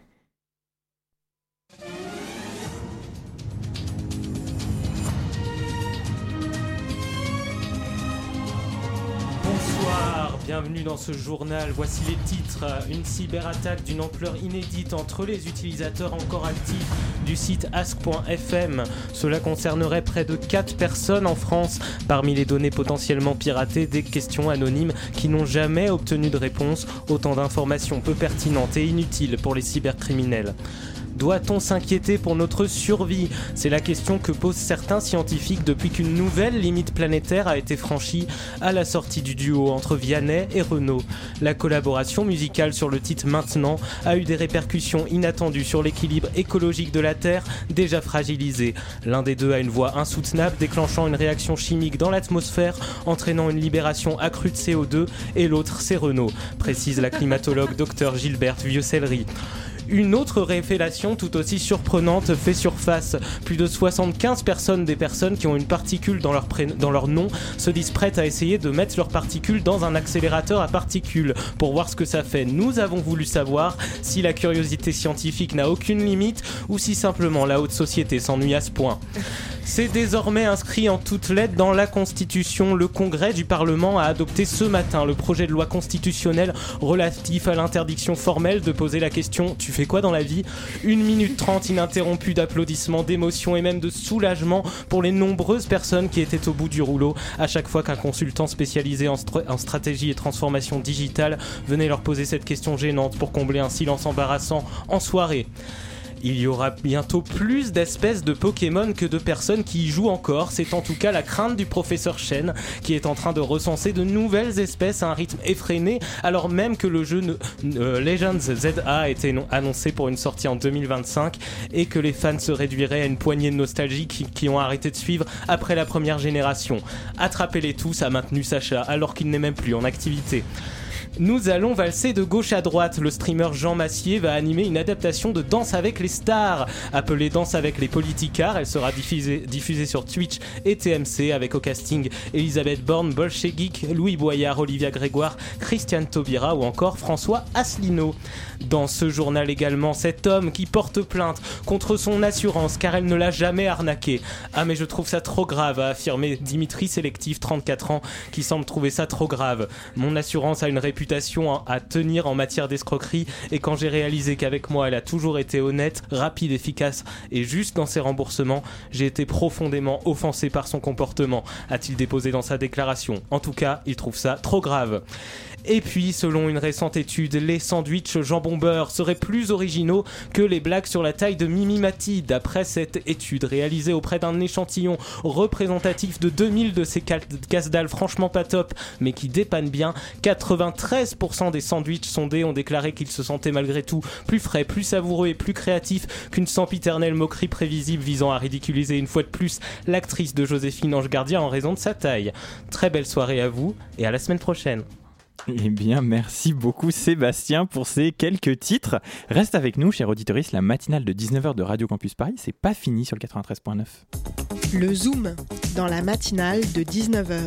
Bonsoir, bienvenue dans ce journal. Voici les titres. Une cyberattaque d'une ampleur inédite entre les utilisateurs encore actifs du site ask point f m. Cela concernerait près de quatre personnes en France. Parmi les données potentiellement piratées, des questions anonymes qui n'ont jamais obtenu de réponse. Autant d'informations peu pertinentes et inutiles pour les cybercriminels. Doit-on s'inquiéter pour notre survie ? C'est la question que posent certains scientifiques depuis qu'une nouvelle limite planétaire a été franchie à la sortie du duo entre Vianney et Renaud. La collaboration musicale sur le titre Maintenant a eu des répercussions inattendues sur l'équilibre écologique de la Terre, déjà fragilisé. L'un des deux a une voix insoutenable, déclenchant une réaction chimique dans l'atmosphère, entraînant une libération accrue de C O deux, et l'autre, c'est Renaud, précise la climatologue Dr Gilberte Vieux-Sellerie. Une autre révélation tout aussi surprenante fait surface. Plus de soixante-quinze personnes des personnes qui ont une particule dans leur, pré- dans leur nom se disent prêtes à essayer de mettre leur particule dans un accélérateur à particules pour voir ce que ça fait. Nous avons voulu savoir si la curiosité scientifique n'a aucune limite ou si simplement la haute société s'ennuie à ce point. C'est désormais inscrit en toutes lettres dans la Constitution. Le Congrès du Parlement a adopté ce matin le projet de loi constitutionnelle relatif à l'interdiction formelle de poser la question « Tu fais quoi dans la vie ?» Une minute trente ininterrompue d'applaudissements, d'émotions et même de soulagement pour les nombreuses personnes qui étaient au bout du rouleau à chaque fois qu'un consultant spécialisé en, str- en stratégie et transformation digitale venait leur poser cette question gênante pour combler un silence embarrassant en soirée. Il y aura bientôt plus d'espèces de Pokémon que de personnes qui y jouent encore. C'est en tout cas la crainte du professeur Chen qui est en train de recenser de nouvelles espèces à un rythme effréné alors même que le jeu euh, Legends Z A a été annoncé pour une sortie en deux mille vingt-cinq et que les fans se réduiraient à une poignée de nostalgiques qui, qui ont arrêté de suivre après la première génération. Attrapez-les tous, a maintenu Sacha alors qu'il n'est même plus en activité. Nous allons valser de gauche à droite. Le streamer Jean Massier va animer une adaptation de Danse avec les stars, appelée Danse avec les politicards. Elle sera diffusée, diffusée sur Twitch et T M C avec au casting Elisabeth Borne, Bolchegeek, Louis Boyard, Olivia Grégoire, Christiane Taubira ou encore François Asselineau. Dans ce journal également, cet homme qui porte plainte contre son assurance car elle ne l'a jamais arnaqué. Ah mais je trouve ça trop grave, a affirmé Dimitri Sélectif, trente-quatre ans, qui semble trouver ça trop grave. Mon assurance a une réputation à tenir en matière d'escroquerie et quand j'ai réalisé qu'avec moi elle a toujours été honnête, rapide, efficace et juste dans ses remboursements, j'ai été profondément offensé par son comportement, a-t-il déposé dans sa déclaration. En tout cas, il trouve ça trop grave. Et puis, selon une récente étude, les sandwichs jambon beurre seraient plus originaux que les blagues sur la taille de Mimi Mati. D'après cette étude réalisée auprès d'un échantillon représentatif de deux mille de ces casse-dalles franchement pas top, mais qui dépannent bien, quatre-vingt-treize pour cent des sandwichs sondés ont déclaré qu'ils se sentaient malgré tout plus frais, plus savoureux et plus créatifs qu'une sempiternelle moquerie prévisible visant à ridiculiser une fois de plus l'actrice de Joséphine Ange Gardien en raison de sa taille. Très belle soirée à vous et à la semaine prochaine. Eh bien, merci beaucoup Sébastien pour ces quelques titres. Reste avec nous, chers auditeurs, la matinale de dix-neuf heures de Radio Campus Paris, c'est pas fini sur le quatre-vingt-treize virgule neuf. Le Zoom, dans la matinale de dix-neuf heures.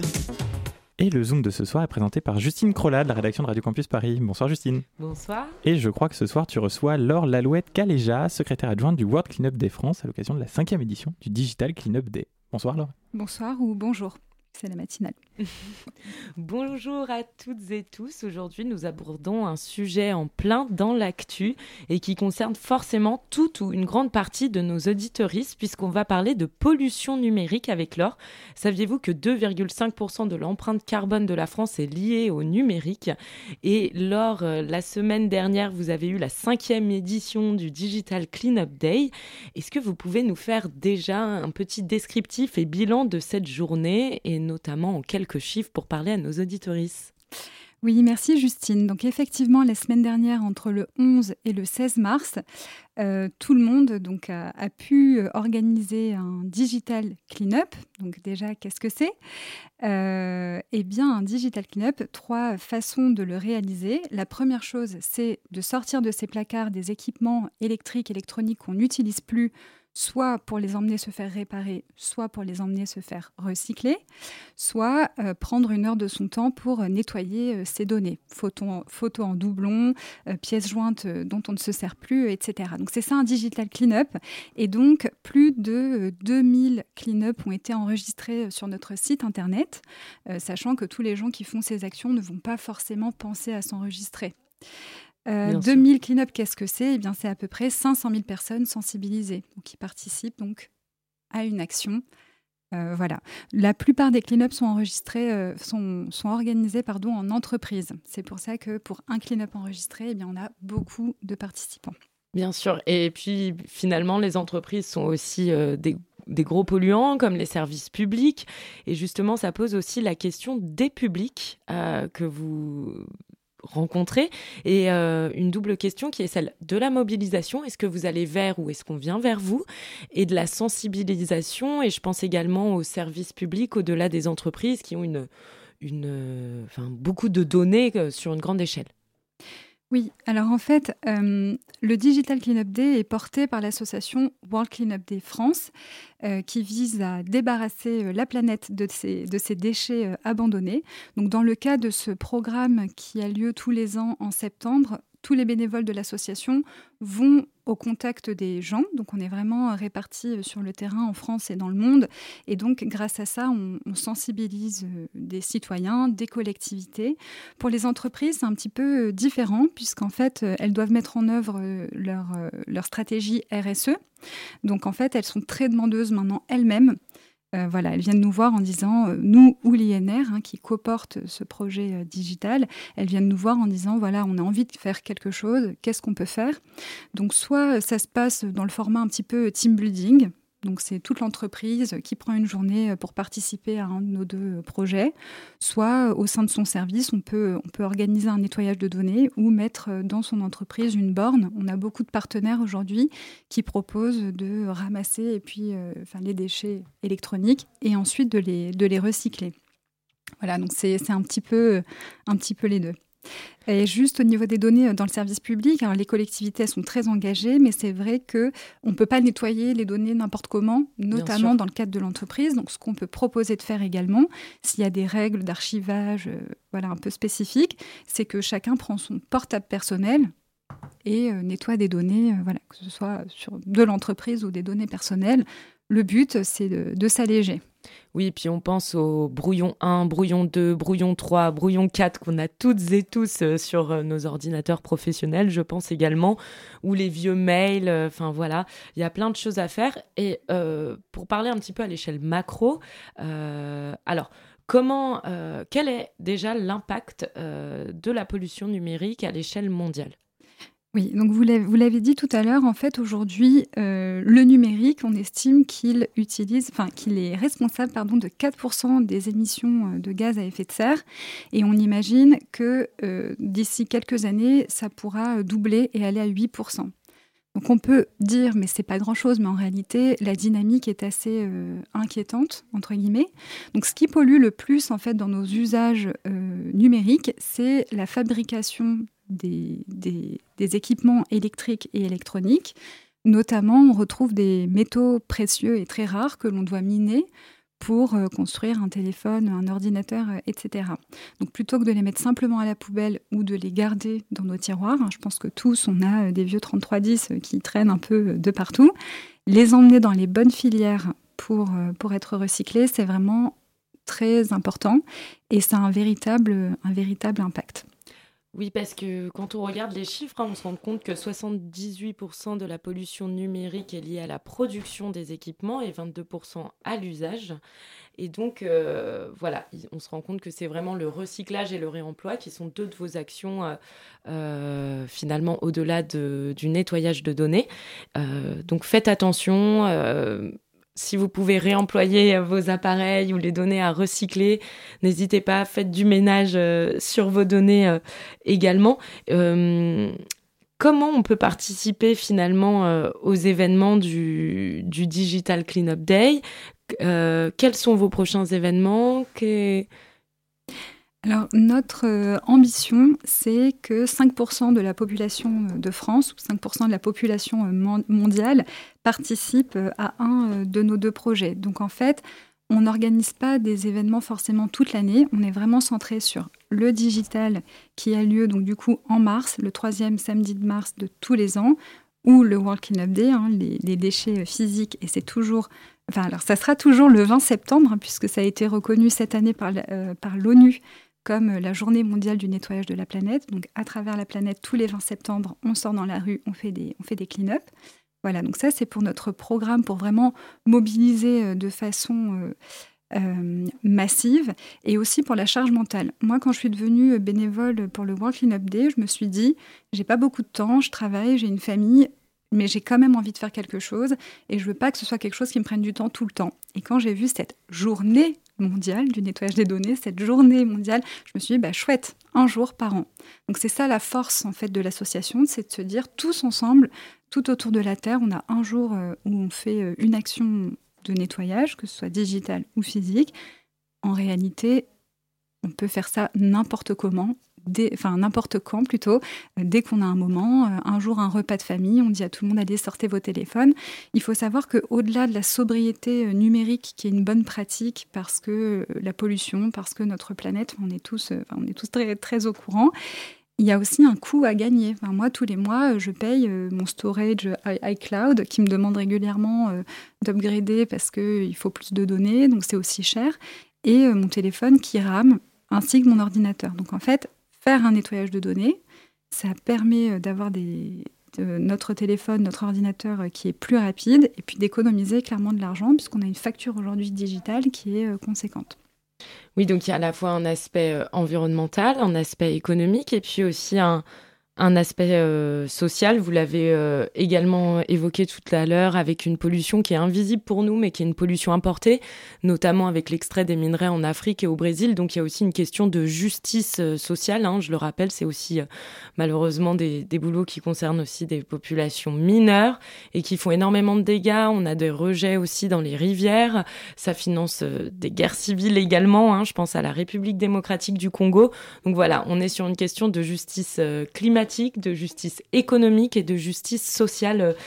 Et le Zoom de ce soir est présenté par Justine Crolat de la rédaction de Radio Campus Paris. Bonsoir Justine. Bonsoir. Et je crois que ce soir tu reçois Laure Lalouette-Caléja, secrétaire adjointe du World Cleanup Day France à l'occasion de la cinquième édition du Digital Cleanup Day. Bonsoir Laure. Bonsoir ou bonjour. C'est la matinale. Bonjour à toutes et tous. Aujourd'hui, nous abordons un sujet en plein dans l'actu et qui concerne forcément toute ou une grande partie de nos auditeuristes puisqu'on va parler de pollution numérique avec Laure. Saviez-vous que deux virgule cinq pour cent de l'empreinte carbone de la France est liée au numérique ? Et Laure, la semaine dernière, vous avez eu la cinquième édition du Digital Cleanup Day. Est-ce que vous pouvez nous faire déjà un petit descriptif et bilan de cette journée et notamment en quelques chiffres pour parler à nos auditeuristes? Oui, merci Justine. Donc effectivement, la semaine dernière, entre le onze et le seize mars, euh, tout le monde donc, a, a pu organiser un digital clean-up. Donc déjà, qu'est-ce que c'est ? euh, Eh bien, un digital clean-up, trois façons de le réaliser. La première chose, c'est de sortir de ces placards des équipements électriques, électroniques qu'on n'utilise plus, soit pour les emmener se faire réparer, soit pour les emmener se faire recycler, soit euh, prendre une heure de son temps pour nettoyer euh, ces données, photos photo en doublon, euh, pièces jointes euh, dont on ne se sert plus, et cetera. Donc c'est ça un digital clean-up. Et donc plus de euh, deux mille clean-up ont été enregistrés sur notre site internet, euh, sachant que tous les gens qui font ces actions ne vont pas forcément penser à s'enregistrer. Euh, deux mille clean-up, qu'est-ce que c'est ? Eh bien, c'est à peu près cinq cent mille personnes sensibilisées donc, qui participent donc à une action. Euh, voilà. La plupart des clean-up sont enregistrés, euh, sont, sont organisés pardon, en entreprise. C'est pour ça que pour un clean-up enregistré, eh bien, on a beaucoup de participants. Bien sûr. Et puis, finalement, les entreprises sont aussi euh, des des gros polluants comme les services publics. Et justement, ça pose aussi la question des publics euh, que vous rencontrer et euh, une double question qui est celle de la mobilisation, est-ce que vous allez vers ou est-ce qu'on vient vers vous, et de la sensibilisation, et je pense également aux services publics au-delà des entreprises qui ont une, une, euh, enfin, beaucoup de données euh, sur une grande échelle. Oui, alors en fait, euh, le Digital Cleanup Day est porté par l'association World Cleanup Day France, euh, qui vise à débarrasser la planète de ces, de ces déchets euh, abandonnés. Donc, dans le cas de ce programme qui a lieu tous les ans en septembre, tous les bénévoles de l'association vont au contact des gens. Donc, on est vraiment répartis sur le terrain en France et dans le monde. Et donc, grâce à ça, on, on sensibilise des citoyens, des collectivités. Pour les entreprises, c'est un petit peu différent puisqu'en fait, elles doivent mettre en œuvre leur, leur stratégie R S E. Donc, en fait, elles sont très demandeuses maintenant elles-mêmes. Euh, voilà, elles viennent nous voir en disant, euh, nous ou l'I N R, hein, qui coporte ce projet euh, digital, elles viennent nous voir en disant, voilà, on a envie de faire quelque chose, qu'est-ce qu'on peut faire ? Donc, soit ça se passe dans le format un petit peu team building, donc c'est toute l'entreprise qui prend une journée pour participer à un de nos deux projets, soit au sein de son service, on peut, on peut organiser un nettoyage de données ou mettre dans son entreprise une borne. On a beaucoup de partenaires aujourd'hui qui proposent de ramasser et puis, euh, enfin, les déchets électroniques et ensuite de les, de les recycler. Voilà, donc c'est, c'est un petit peu, un petit peu les deux. Et juste au niveau des données dans le service public, alors les collectivités elles sont très engagées, mais c'est vrai qu'on ne peut pas nettoyer les données n'importe comment, notamment dans le cadre de l'entreprise. Donc ce qu'on peut proposer de faire également, s'il y a des règles d'archivage euh, voilà, un peu spécifiques, c'est que chacun prend son portable personnel et euh, nettoie des données, euh, voilà, que ce soit sur de l'entreprise ou des données personnelles. Le but, c'est de, de s'alléger. Oui, puis on pense au brouillon un, brouillon deux, brouillon trois, brouillon quatre qu'on a toutes et tous sur nos ordinateurs professionnels, je pense également, ou les vieux mails, enfin voilà, il y a plein de choses à faire. Et euh, pour parler un petit peu à l'échelle macro, euh, alors comment, euh, quel est déjà l'impact euh, de la pollution numérique à l'échelle mondiale ? Oui, donc vous l'avez, vous l'avez dit tout à l'heure, en fait, aujourd'hui, euh, le numérique, on estime qu'il utilise, enfin, qu'il est responsable, pardon, de quatre pour cent des émissions de gaz à effet de serre. Et on imagine que euh, d'ici quelques années, ça pourra doubler et aller à huit pour cent. Donc on peut dire, mais c'est pas grand-chose, mais en réalité, la dynamique est assez euh, inquiétante, entre guillemets. Donc ce qui pollue le plus, en fait, dans nos usages euh, numériques, c'est la fabrication Des, des, des équipements électriques et électroniques. Notamment, on retrouve des métaux précieux et très rares que l'on doit miner pour euh, construire un téléphone, un ordinateur, euh, et cetera. Donc, plutôt que de les mettre simplement à la poubelle ou de les garder dans nos tiroirs, hein, je pense que tous, on a euh, des vieux trente-trois dix euh, qui traînent un peu de partout, les emmener dans les bonnes filières pour, euh, pour être recyclés, c'est vraiment très important et ça a un véritable, un véritable impact. Oui, parce que quand on regarde les chiffres, hein, on se rend compte que soixante-dix-huit pour cent de la pollution numérique est liée à la production des équipements et vingt-deux pour cent à l'usage. Et donc, euh, voilà, on se rend compte que c'est vraiment le recyclage et le réemploi qui sont deux de vos actions, euh, euh, finalement, au-delà de, du nettoyage de données. Euh, donc, faites attention. Euh, si vous pouvez réemployer vos appareils ou les donner à recycler, n'hésitez pas, faites du ménage euh, sur vos données euh, également. Euh, comment on peut participer finalement euh, aux événements du, du Digital Cleanup Day ? euh, Quels sont vos prochains événements ? Qu'est... Alors, notre euh, ambition, c'est que cinq pour cent de la population de France ou cinq pour cent de la population euh, mon- mondiale participe euh, à un euh, de nos deux projets. Donc, en fait, on n'organise pas des événements forcément toute l'année. On est vraiment centré sur le digital qui a lieu, donc du coup, en mars, le troisième samedi de mars de tous les ans, ou le World Cleanup Day, hein, les, les déchets physiques, et c'est toujours... Enfin, alors, ça sera toujours le vingt septembre, hein, puisque ça a été reconnu cette année par, euh, par l'ONU comme la journée mondiale du nettoyage de la planète. Donc, à travers la planète, tous les vingt septembre, on sort dans la rue, on fait des, on fait des clean-up. Voilà, donc ça, c'est pour notre programme, pour vraiment mobiliser de façon euh, euh, massive, et aussi pour la charge mentale. Moi, quand je suis devenue bénévole pour le World Cleanup Day, je me suis dit, j'ai pas beaucoup de temps, je travaille, j'ai une famille, mais j'ai quand même envie de faire quelque chose, et je veux pas que ce soit quelque chose qui me prenne du temps tout le temps. Et quand j'ai vu cette journée mondiale du nettoyage des données, cette journée mondiale, je me suis dit, bah, chouette, un jour par an. Donc c'est ça la force en fait de l'association, c'est de se dire tous ensemble, tout autour de la Terre, on a un jour euh, où on fait euh, une action de nettoyage, que ce soit digital ou physique. En réalité, on peut faire ça n'importe comment, dès, enfin n'importe quand plutôt, euh, dès qu'on a un moment, euh, un jour un repas de famille, on dit à tout le monde, allez, sortez vos téléphones. Il faut savoir qu'au-delà de la sobriété euh, numérique, qui est une bonne pratique parce que euh, la pollution, parce que notre planète, on est tous, euh, on est tous très, très au courant, il y a aussi un coût à gagner. Enfin, moi, tous les mois, je paye euh, mon storage iCloud qui me demande régulièrement euh, d'upgrader parce qu'il faut plus de données, donc c'est aussi cher, et euh, mon téléphone qui rame, ainsi que mon ordinateur. Donc en fait, faire un nettoyage de données, ça permet d'avoir des, de notre téléphone, notre ordinateur qui est plus rapide, et puis d'économiser clairement de l'argent, puisqu'on a une facture aujourd'hui digitale qui est conséquente. Oui, donc il y a à la fois un aspect environnemental, un aspect économique, et puis aussi un, un aspect euh, social. Vous l'avez euh, également évoqué tout à l'heure, avec une pollution qui est invisible pour nous, mais qui est une pollution importée, notamment avec l'extrait des minerais en Afrique et au Brésil. Donc il y a aussi une question de justice euh, sociale, hein, je le rappelle, c'est aussi euh, malheureusement des, des boulots qui concernent aussi des populations mineures et qui font énormément de dégâts. On a des rejets aussi dans les rivières, ça finance euh, des guerres civiles également, hein, je pense à la République démocratique du Congo. Donc voilà, on est sur une question de justice euh, climatique, de justice économique et de justice sociale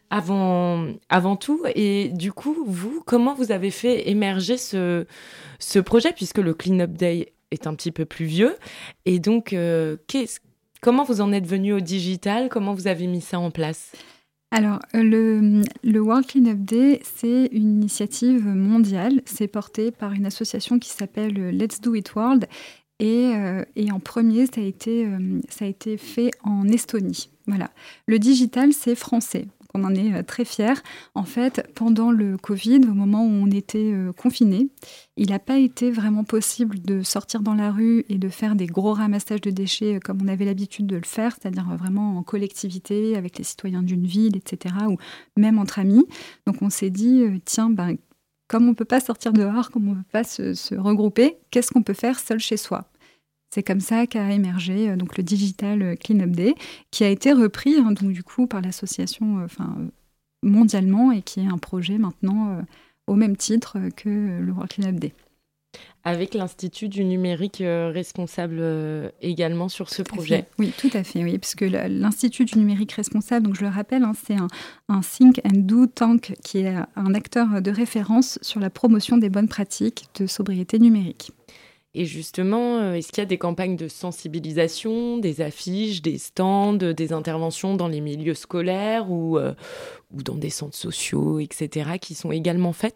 avant, avant tout. Et du coup, vous, comment vous avez fait émerger ce, ce projet, puisque le Cleanup Day est un petit peu plus vieux. Et donc, euh, comment vous en êtes venu au digital ? Comment vous avez mis ça en place ? Alors, le, le World Cleanup Day, c'est une initiative mondiale. C'est porté par une association qui s'appelle Let's Do It World. Et, euh, et en premier, ça a, été, euh, ça a été fait en Estonie. Voilà. Le digital, c'est français. Donc on en est euh, très fiers. En fait, pendant le Covid, au moment où on était euh, confinés, il n'a pas été vraiment possible de sortir dans la rue et de faire des gros ramassages de déchets comme on avait l'habitude de le faire, c'est-à-dire vraiment en collectivité, avec les citoyens d'une ville, et cetera, ou même entre amis. Donc on s'est dit, euh, tiens, ben, comme on ne peut pas sortir dehors, comme on ne peut pas se, se regrouper, qu'est-ce qu'on peut faire seul chez soi ? C'est comme ça qu'a émergé euh, donc, le Digital Cleanup Day, qui a été repris hein, donc, du coup, par l'association euh, euh, mondialement et qui est un projet maintenant euh, au même titre que le World Cleanup Day. Avec l'Institut du numérique euh, responsable euh, également sur ce projet. Oui, tout à fait, oui, puisque l'Institut du numérique responsable, donc je le rappelle, hein, c'est un, un Think and Do Tank qui est un acteur de référence sur la promotion des bonnes pratiques de sobriété numérique. Et justement, est-ce qu'il y a des campagnes de sensibilisation, des affiches, des stands, des interventions dans les milieux scolaires ou, euh, ou dans des centres sociaux, et cetera, qui sont également faites ?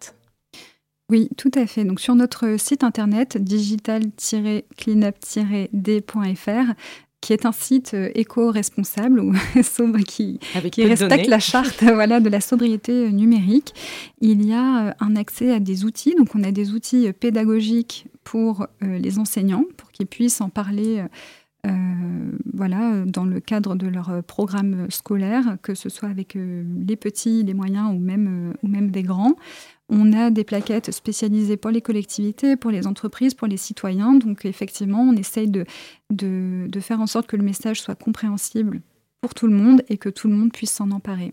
Oui, tout à fait. Donc, sur notre site internet digital tiret cleanup tiret d point f r, qui est un site euh, éco-responsable ou qui, qui respecte la charte voilà, de la sobriété numérique, il y a euh, un accès à des outils. Donc, on a des outils pédagogiques pour euh, les enseignants, pour qu'ils puissent en parler euh, voilà, dans le cadre de leur programme scolaire, que ce soit avec euh, les petits, les moyens ou même, euh, ou même des grands. On a des plaquettes spécialisées pour les collectivités, pour les entreprises, pour les citoyens. Donc effectivement, on essaye de, de, de faire en sorte que le message soit compréhensible pour tout le monde et que tout le monde puisse s'en emparer.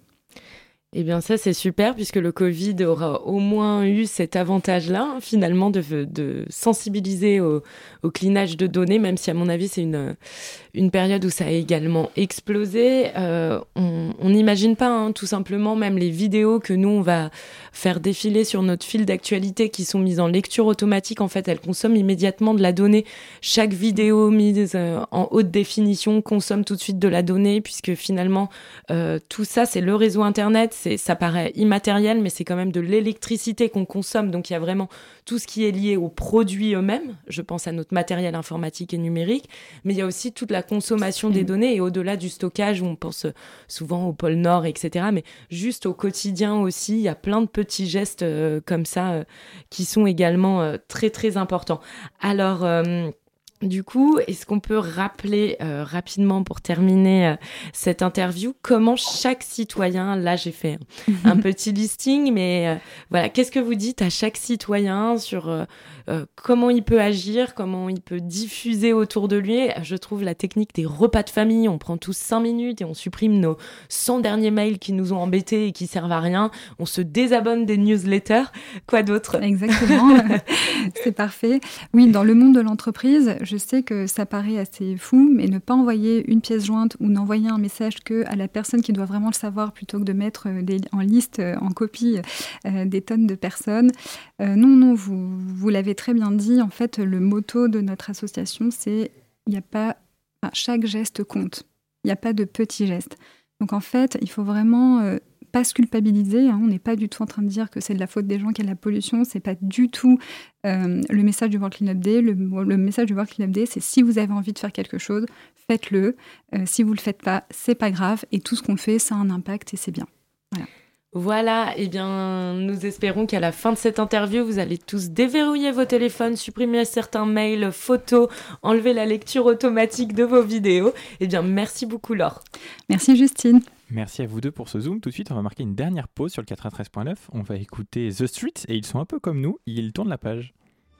Eh bien ça c'est super puisque le Covid aura au moins eu cet avantage-là hein, finalement de, de sensibiliser au, au clinage de données, même si à mon avis c'est une, une période où ça a également explosé. Euh, on n'imagine pas hein, tout simplement même les vidéos que nous on va faire défiler sur notre fil d'actualité qui sont mises en lecture automatique. En fait elles consomment immédiatement de la donnée. Chaque vidéo mise euh, en haute définition consomme tout de suite de la donnée puisque finalement euh, tout ça c'est le réseau internet. C'est, ça paraît immatériel, mais c'est quand même de l'électricité qu'on consomme. Donc, il y a vraiment tout ce qui est lié aux produits eux-mêmes. Je pense à notre matériel informatique et numérique. Mais il y a aussi toute la consommation des données et au-delà du stockage où on pense souvent au pôle Nord, et cetera. Mais juste au quotidien aussi, il y a plein de petits gestes euh, comme ça euh, qui sont également euh, très, très importants. Alors... Euh, Du coup, est-ce qu'on peut rappeler euh, rapidement pour terminer euh, cette interview comment chaque citoyen, là j'ai fait un, un petit listing, mais euh, voilà, qu'est-ce que vous dites à chaque citoyen sur euh, euh, comment il peut agir, comment il peut diffuser autour de lui. Je trouve la technique des repas de famille, on prend tous cinq minutes et on supprime nos cent derniers mails qui nous ont embêtés et qui servent à rien. On se désabonne des newsletters. Quoi d'autre ? Exactement, c'est parfait. Oui, dans le monde de l'entreprise, je sais que ça paraît assez fou, mais ne pas envoyer une pièce jointe ou n'envoyer un message qu'à la personne qui doit vraiment le savoir plutôt que de mettre des, en liste, en copie, euh, des tonnes de personnes. Euh, non, non, vous, vous l'avez très bien dit. En fait, le motto de notre association, c'est il n'y a pas, enfin, chaque geste compte. Il n'y a pas de petits gestes. Donc en fait, il faut vraiment... Euh, pas se culpabiliser, hein. On n'est pas du tout en train de dire que c'est de la faute des gens qu'il y a de la pollution, c'est pas du tout euh, le message du World Cleanup Day. Le, le message du World Cleanup Day, c'est si vous avez envie de faire quelque chose, faites-le. Euh, si vous le faites pas, c'est pas grave. Et tout ce qu'on fait, ça a un impact et c'est bien. Voilà. Voilà, eh bien, nous espérons qu'à la fin de cette interview, vous allez tous déverrouiller vos téléphones, supprimer certains mails, photos, enlever la lecture automatique de vos vidéos. Eh bien, merci beaucoup, Laure. Merci, Justine. Merci à vous deux pour ce zoom. Tout de suite, on va marquer une dernière pause sur le quatre-vingt-treize point neuf. On va écouter The Streets et ils sont un peu comme nous, ils tournent la page.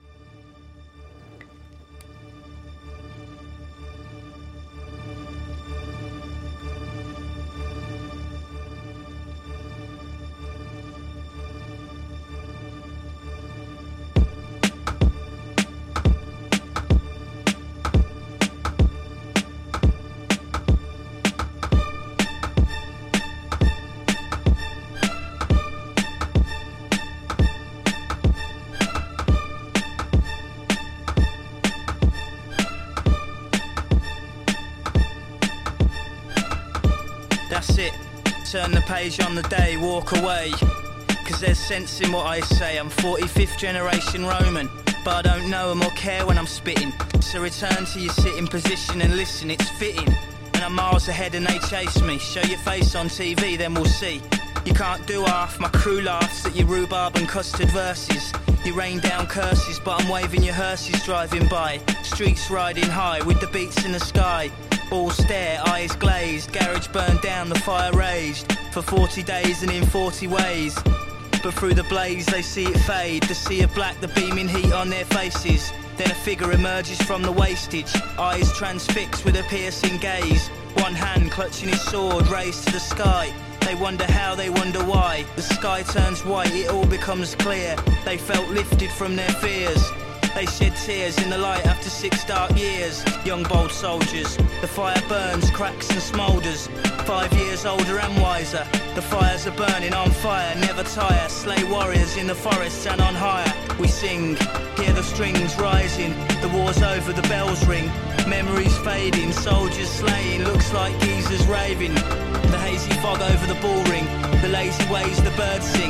That's it, turn the page on the day, walk away. Cause there's sense in what I say. I'm forty-fifth generation Roman, but I don't know them or care when I'm spitting. So return to your sitting position and listen, it's fitting. And I'm miles ahead and they chase me. Show your face on T V, then we'll see. You can't do half, my crew laughs at your rhubarb and custard verses. You rain down curses, but I'm waving your hearses driving by. Streets riding high with the beats in the sky. All stare, eyes glazed, garage burned down, the fire raged. For forty days and in forty ways. But through the blaze they see it fade. The sea of black, the beaming heat on their faces. Then a figure emerges from the wastage. Eyes transfixed with a piercing gaze. One hand clutching his sword raised to the sky. They wonder how, they wonder why. The sky turns white, it all becomes clear. They felt lifted from their fears. They shed tears in the light after six dark years. Young bold soldiers, the fire burns, cracks and smoulders. Five years older and wiser, the fires are burning on fire, never tire. Slay warriors in the forests and on higher. We sing, hear the strings rising. The war's over, the bells ring. Memories fading, soldiers slaying, looks like geezers raving. The hazy fog over the bull ring, the lazy ways the birds sing.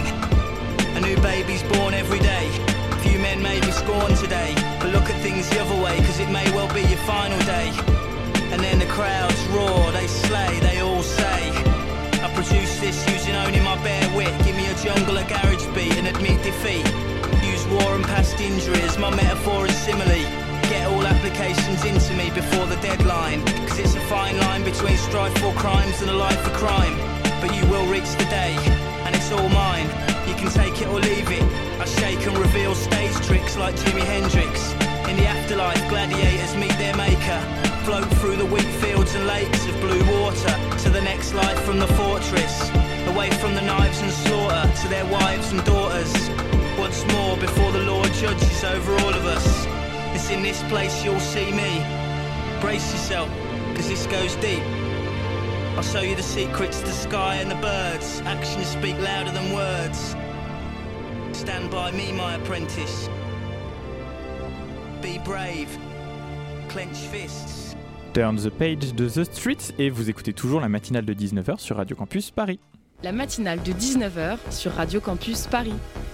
A new baby's born every day. Few men may be scorned today, but look at things the other way, cause it may well be your final day. And then the crowds roar, they slay, they all say, I produced this using only my bare wit. Give me a jungle, a garage beat and admit defeat. Use war and past injuries, my metaphor is simile. Get all applications into me before the deadline, cause it's a fine line between strife for crimes and a life for crime. But you will reach the day, and it's all mine. You can take it or leave it. I shake and reveal stage tricks like Jimi Hendrix. In the afterlife, gladiators meet their maker. Float through the wheat fields and lakes of blue water to the next life from the fortress. Away from the knives and slaughter to their wives and daughters. Once more before the Lord judges over all of us. It's in this place you'll see me. Brace yourself, cause this goes deep. I'll show you the secrets, the sky and the birds. Actions speak louder than words. Stand by me, my apprentice. Be brave. Clench fists. Turn the page de The Streets et vous écoutez toujours la matinale de dix-neuf heures sur Radio Campus Paris. La matinale de dix-neuf heures sur Radio Campus Paris.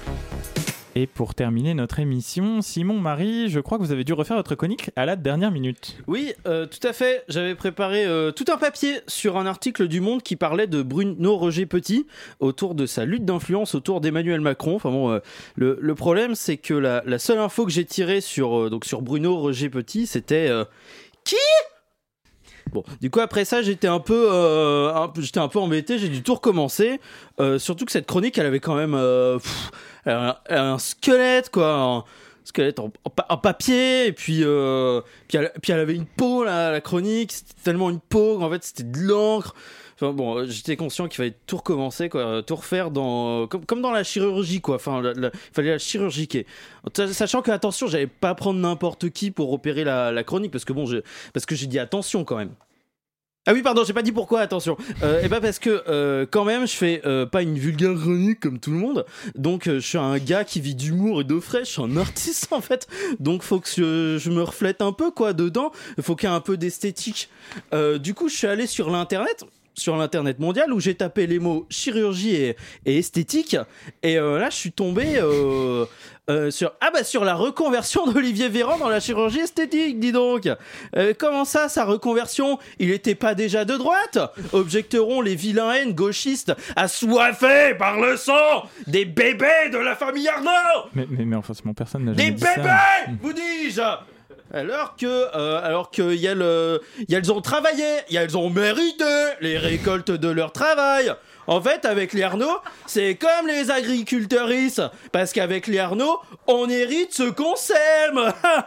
Et pour terminer notre émission, Simon, Marie, je crois que vous avez dû refaire votre chronique à la dernière minute. Oui, euh, tout à fait. J'avais préparé euh, tout un papier sur un article du Monde qui parlait de Bruno Roger Petit autour de sa lutte d'influence autour d'Emmanuel Macron. Enfin bon, euh, le, le problème, c'est que la, la seule info que j'ai tirée sur, euh, donc sur Bruno Roger Petit, c'était euh, qui ? Bon, du coup après ça j'étais un peu, euh, un peu, j'étais un peu embêté, j'ai dû tout recommencer. Euh, surtout que cette chronique, elle avait quand même euh, pff, elle a, elle a un squelette quoi, un squelette en, en, en papier et puis euh, puis, elle, puis elle avait une peau là, la chronique, c'était tellement une peau qu'en fait c'était de l'encre. Enfin bon, j'étais conscient qu'il fallait tout recommencer, quoi, tout refaire dans, comme, comme dans la chirurgie, quoi. Enfin, la, la, il fallait la chirurgiquer. Sachant que, attention, j'allais pas prendre n'importe qui pour opérer la, la chronique, parce que bon, je, parce que j'ai dit attention quand même. Ah oui, pardon, j'ai pas dit pourquoi, attention. Euh, et bah parce que euh, quand même, je fais euh, pas une vulgaire chronique comme tout le monde. Donc, euh, je suis un gars qui vit d'humour et d'eau fraîche. Je suis un artiste en fait. Donc, faut que je, je me reflète un peu quoi dedans. Il faut qu'il y ait un peu d'esthétique. Euh, du coup, je suis allé sur l'internet. sur l'internet mondial où j'ai tapé les mots chirurgie et, et esthétique et euh, là je suis tombé euh, euh, sur ah bah sur la reconversion d'Olivier Véran dans la chirurgie esthétique, dis donc. Euh, comment ça, sa reconversion, il était pas déjà de droite, objecteront les vilains haines gauchistes assoiffés par le sang des bébés de la famille Arnaud. Mais mais, mais enfin mon personne n'a jamais dit des bébés ça. Vous dis-je. Alors que, euh, alors que y a le, y a, elles ont travaillé, y a, elles ont mérité les récoltes de leur travail. En fait, avec les Arnaud, c'est comme les agriculteuristes, parce qu'avec les Arnaud, on hérite ce qu'on sème.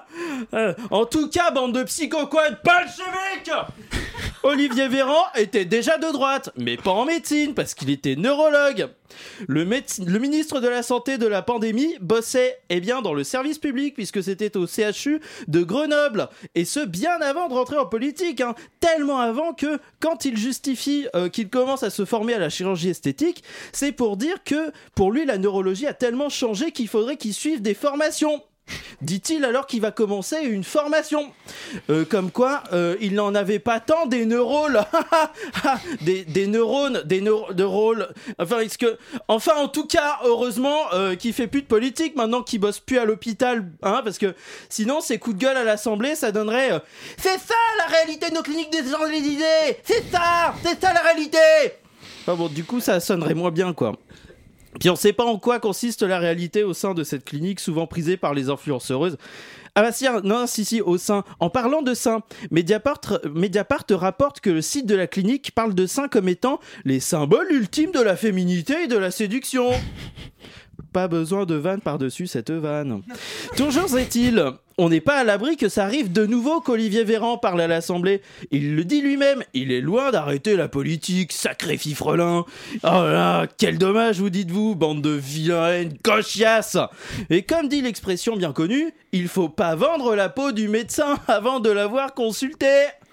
En tout cas, bande de psychoquades bolcheviques. Olivier Véran était déjà de droite, mais pas en médecine, parce qu'il était neurologue. Le, méde- le ministre de la Santé de la pandémie bossait eh bien, dans le service public, puisque c'était au C H U de Grenoble. Et ce, bien avant de rentrer en politique. Hein. Tellement avant que, quand il justifie euh, qu'il commence à se former à la chirurgie esthétique, c'est pour dire que, pour lui, la neurologie a tellement changé qu'il faudrait qu'il suive des formations. Dit-il alors qu'il va commencer une formation. Euh, comme quoi, euh, il n'en avait pas tant des neurones. des, des neurones, des neuro- neurones. Enfin, est-ce que... enfin, en tout cas, heureusement euh, qu'il fait plus de politique maintenant, qu'il bosse plus à l'hôpital. Hein, parce que sinon, ses coups de gueule à l'Assemblée, ça donnerait... Euh, c'est ça la réalité de nos cliniques décentralisées. C'est ça, c'est ça la réalité. Enfin bon, du coup, ça sonnerait moins bien, quoi. Puis on sait pas en quoi consiste la réalité au sein de cette clinique souvent prisée par les influenceuses. Ah bah si, non, si, si, au sein. En parlant de seins, Mediapart, Mediapart rapporte que le site de la clinique parle de seins comme étant les symboles ultimes de la féminité et de la séduction. Pas besoin de vanne par-dessus cette vanne. Toujours est-il, on n'est pas à l'abri que ça arrive de nouveau qu'Olivier Véran parle à l'Assemblée. Il le dit lui-même, il est loin d'arrêter la politique, sacré fifrelin. Oh là, quel dommage, vous dites-vous, bande de vilaines cochiasses. Et comme dit l'expression bien connue, il faut pas vendre la peau du médecin avant de l'avoir consulté.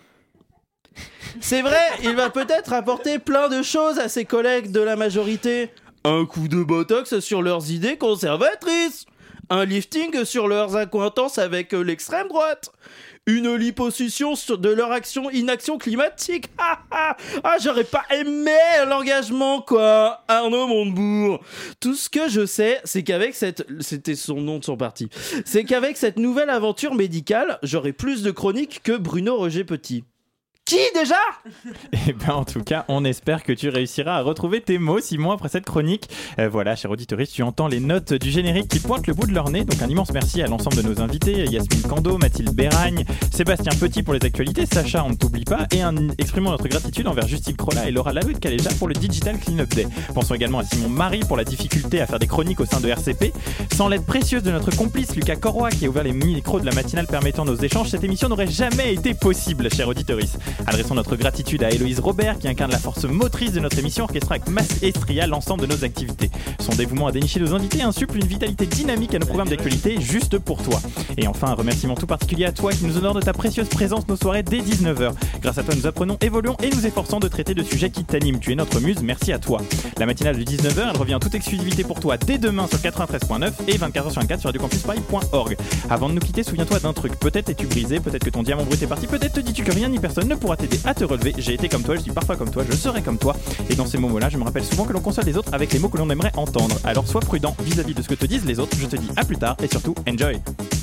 C'est vrai, il va peut-être apporter plein de choses à ses collègues de la majorité. Un coup de botox sur leurs idées conservatrices. Un lifting sur leurs accointances avec l'extrême droite. Une liposuction sur de leur action, inaction climatique. Ah, ah, ah, j'aurais pas aimé l'engagement, quoi. Arnaud Montebourg. Tout ce que je sais, c'est qu'avec cette... C'était son nom de son parti. C'est qu'avec cette nouvelle aventure médicale, j'aurai plus de chroniques que Bruno Roger Petit. Qui déjà ? Eh ben en tout cas, on espère que tu réussiras à retrouver tes mots, Simon, après cette chronique. Euh, voilà, cher auditoriste, tu entends les notes du générique qui pointent le bout de leur nez. Donc un immense merci à l'ensemble de nos invités, Yasmine Kando, Mathilde Béragne, Sébastien Petit pour les actualités, Sacha, on ne t'oublie pas, et un, exprimons notre gratitude envers Justine Crolla et Laura Lalouet de Caléja pour le Digital Cleanup Day. Pensons également à Simon Marie pour la difficulté à faire des chroniques au sein de R C P. Sans l'aide précieuse de notre complice Lucas Corroy qui a ouvert les micros de la matinale permettant nos échanges, cette émission n'aurait jamais été possible, cher auditoriste. Adressons notre gratitude à Héloïse Robert qui incarne la force motrice de notre émission, orchestrant avec maestria l'ensemble de nos activités. Son dévouement à dénicher nos invités insuffle une vitalité dynamique à nos programmes d'actualité juste pour toi. Et enfin, un remerciement tout particulier à toi qui nous honore de ta précieuse présence nos soirées dès dix-neuf heures. Grâce à toi, nous apprenons, évoluons et nous efforçons de traiter de sujets qui t'animent. Tu es notre muse, merci à toi. La matinale de dix-neuf heures, elle revient en toute exclusivité pour toi dès demain sur quatre-vingt-treize point neuf et vingt-quatre heures sur vingt-quatre sur radio campus paris point org. Avant de nous quitter, souviens-toi d'un truc. Peut-être es-tu brisé, peut-être que ton diamant brut est parti, peut-être te dis-tu que rien ni personne ne pourra t'aider à te relever. J'ai été comme toi, je suis parfois comme toi, je serai comme toi. Et dans ces moments-là, je me rappelle souvent que l'on console les autres avec les mots que l'on aimerait entendre. Alors sois prudent vis-à-vis de ce que te disent les autres. Je te dis à plus tard et surtout, enjoy.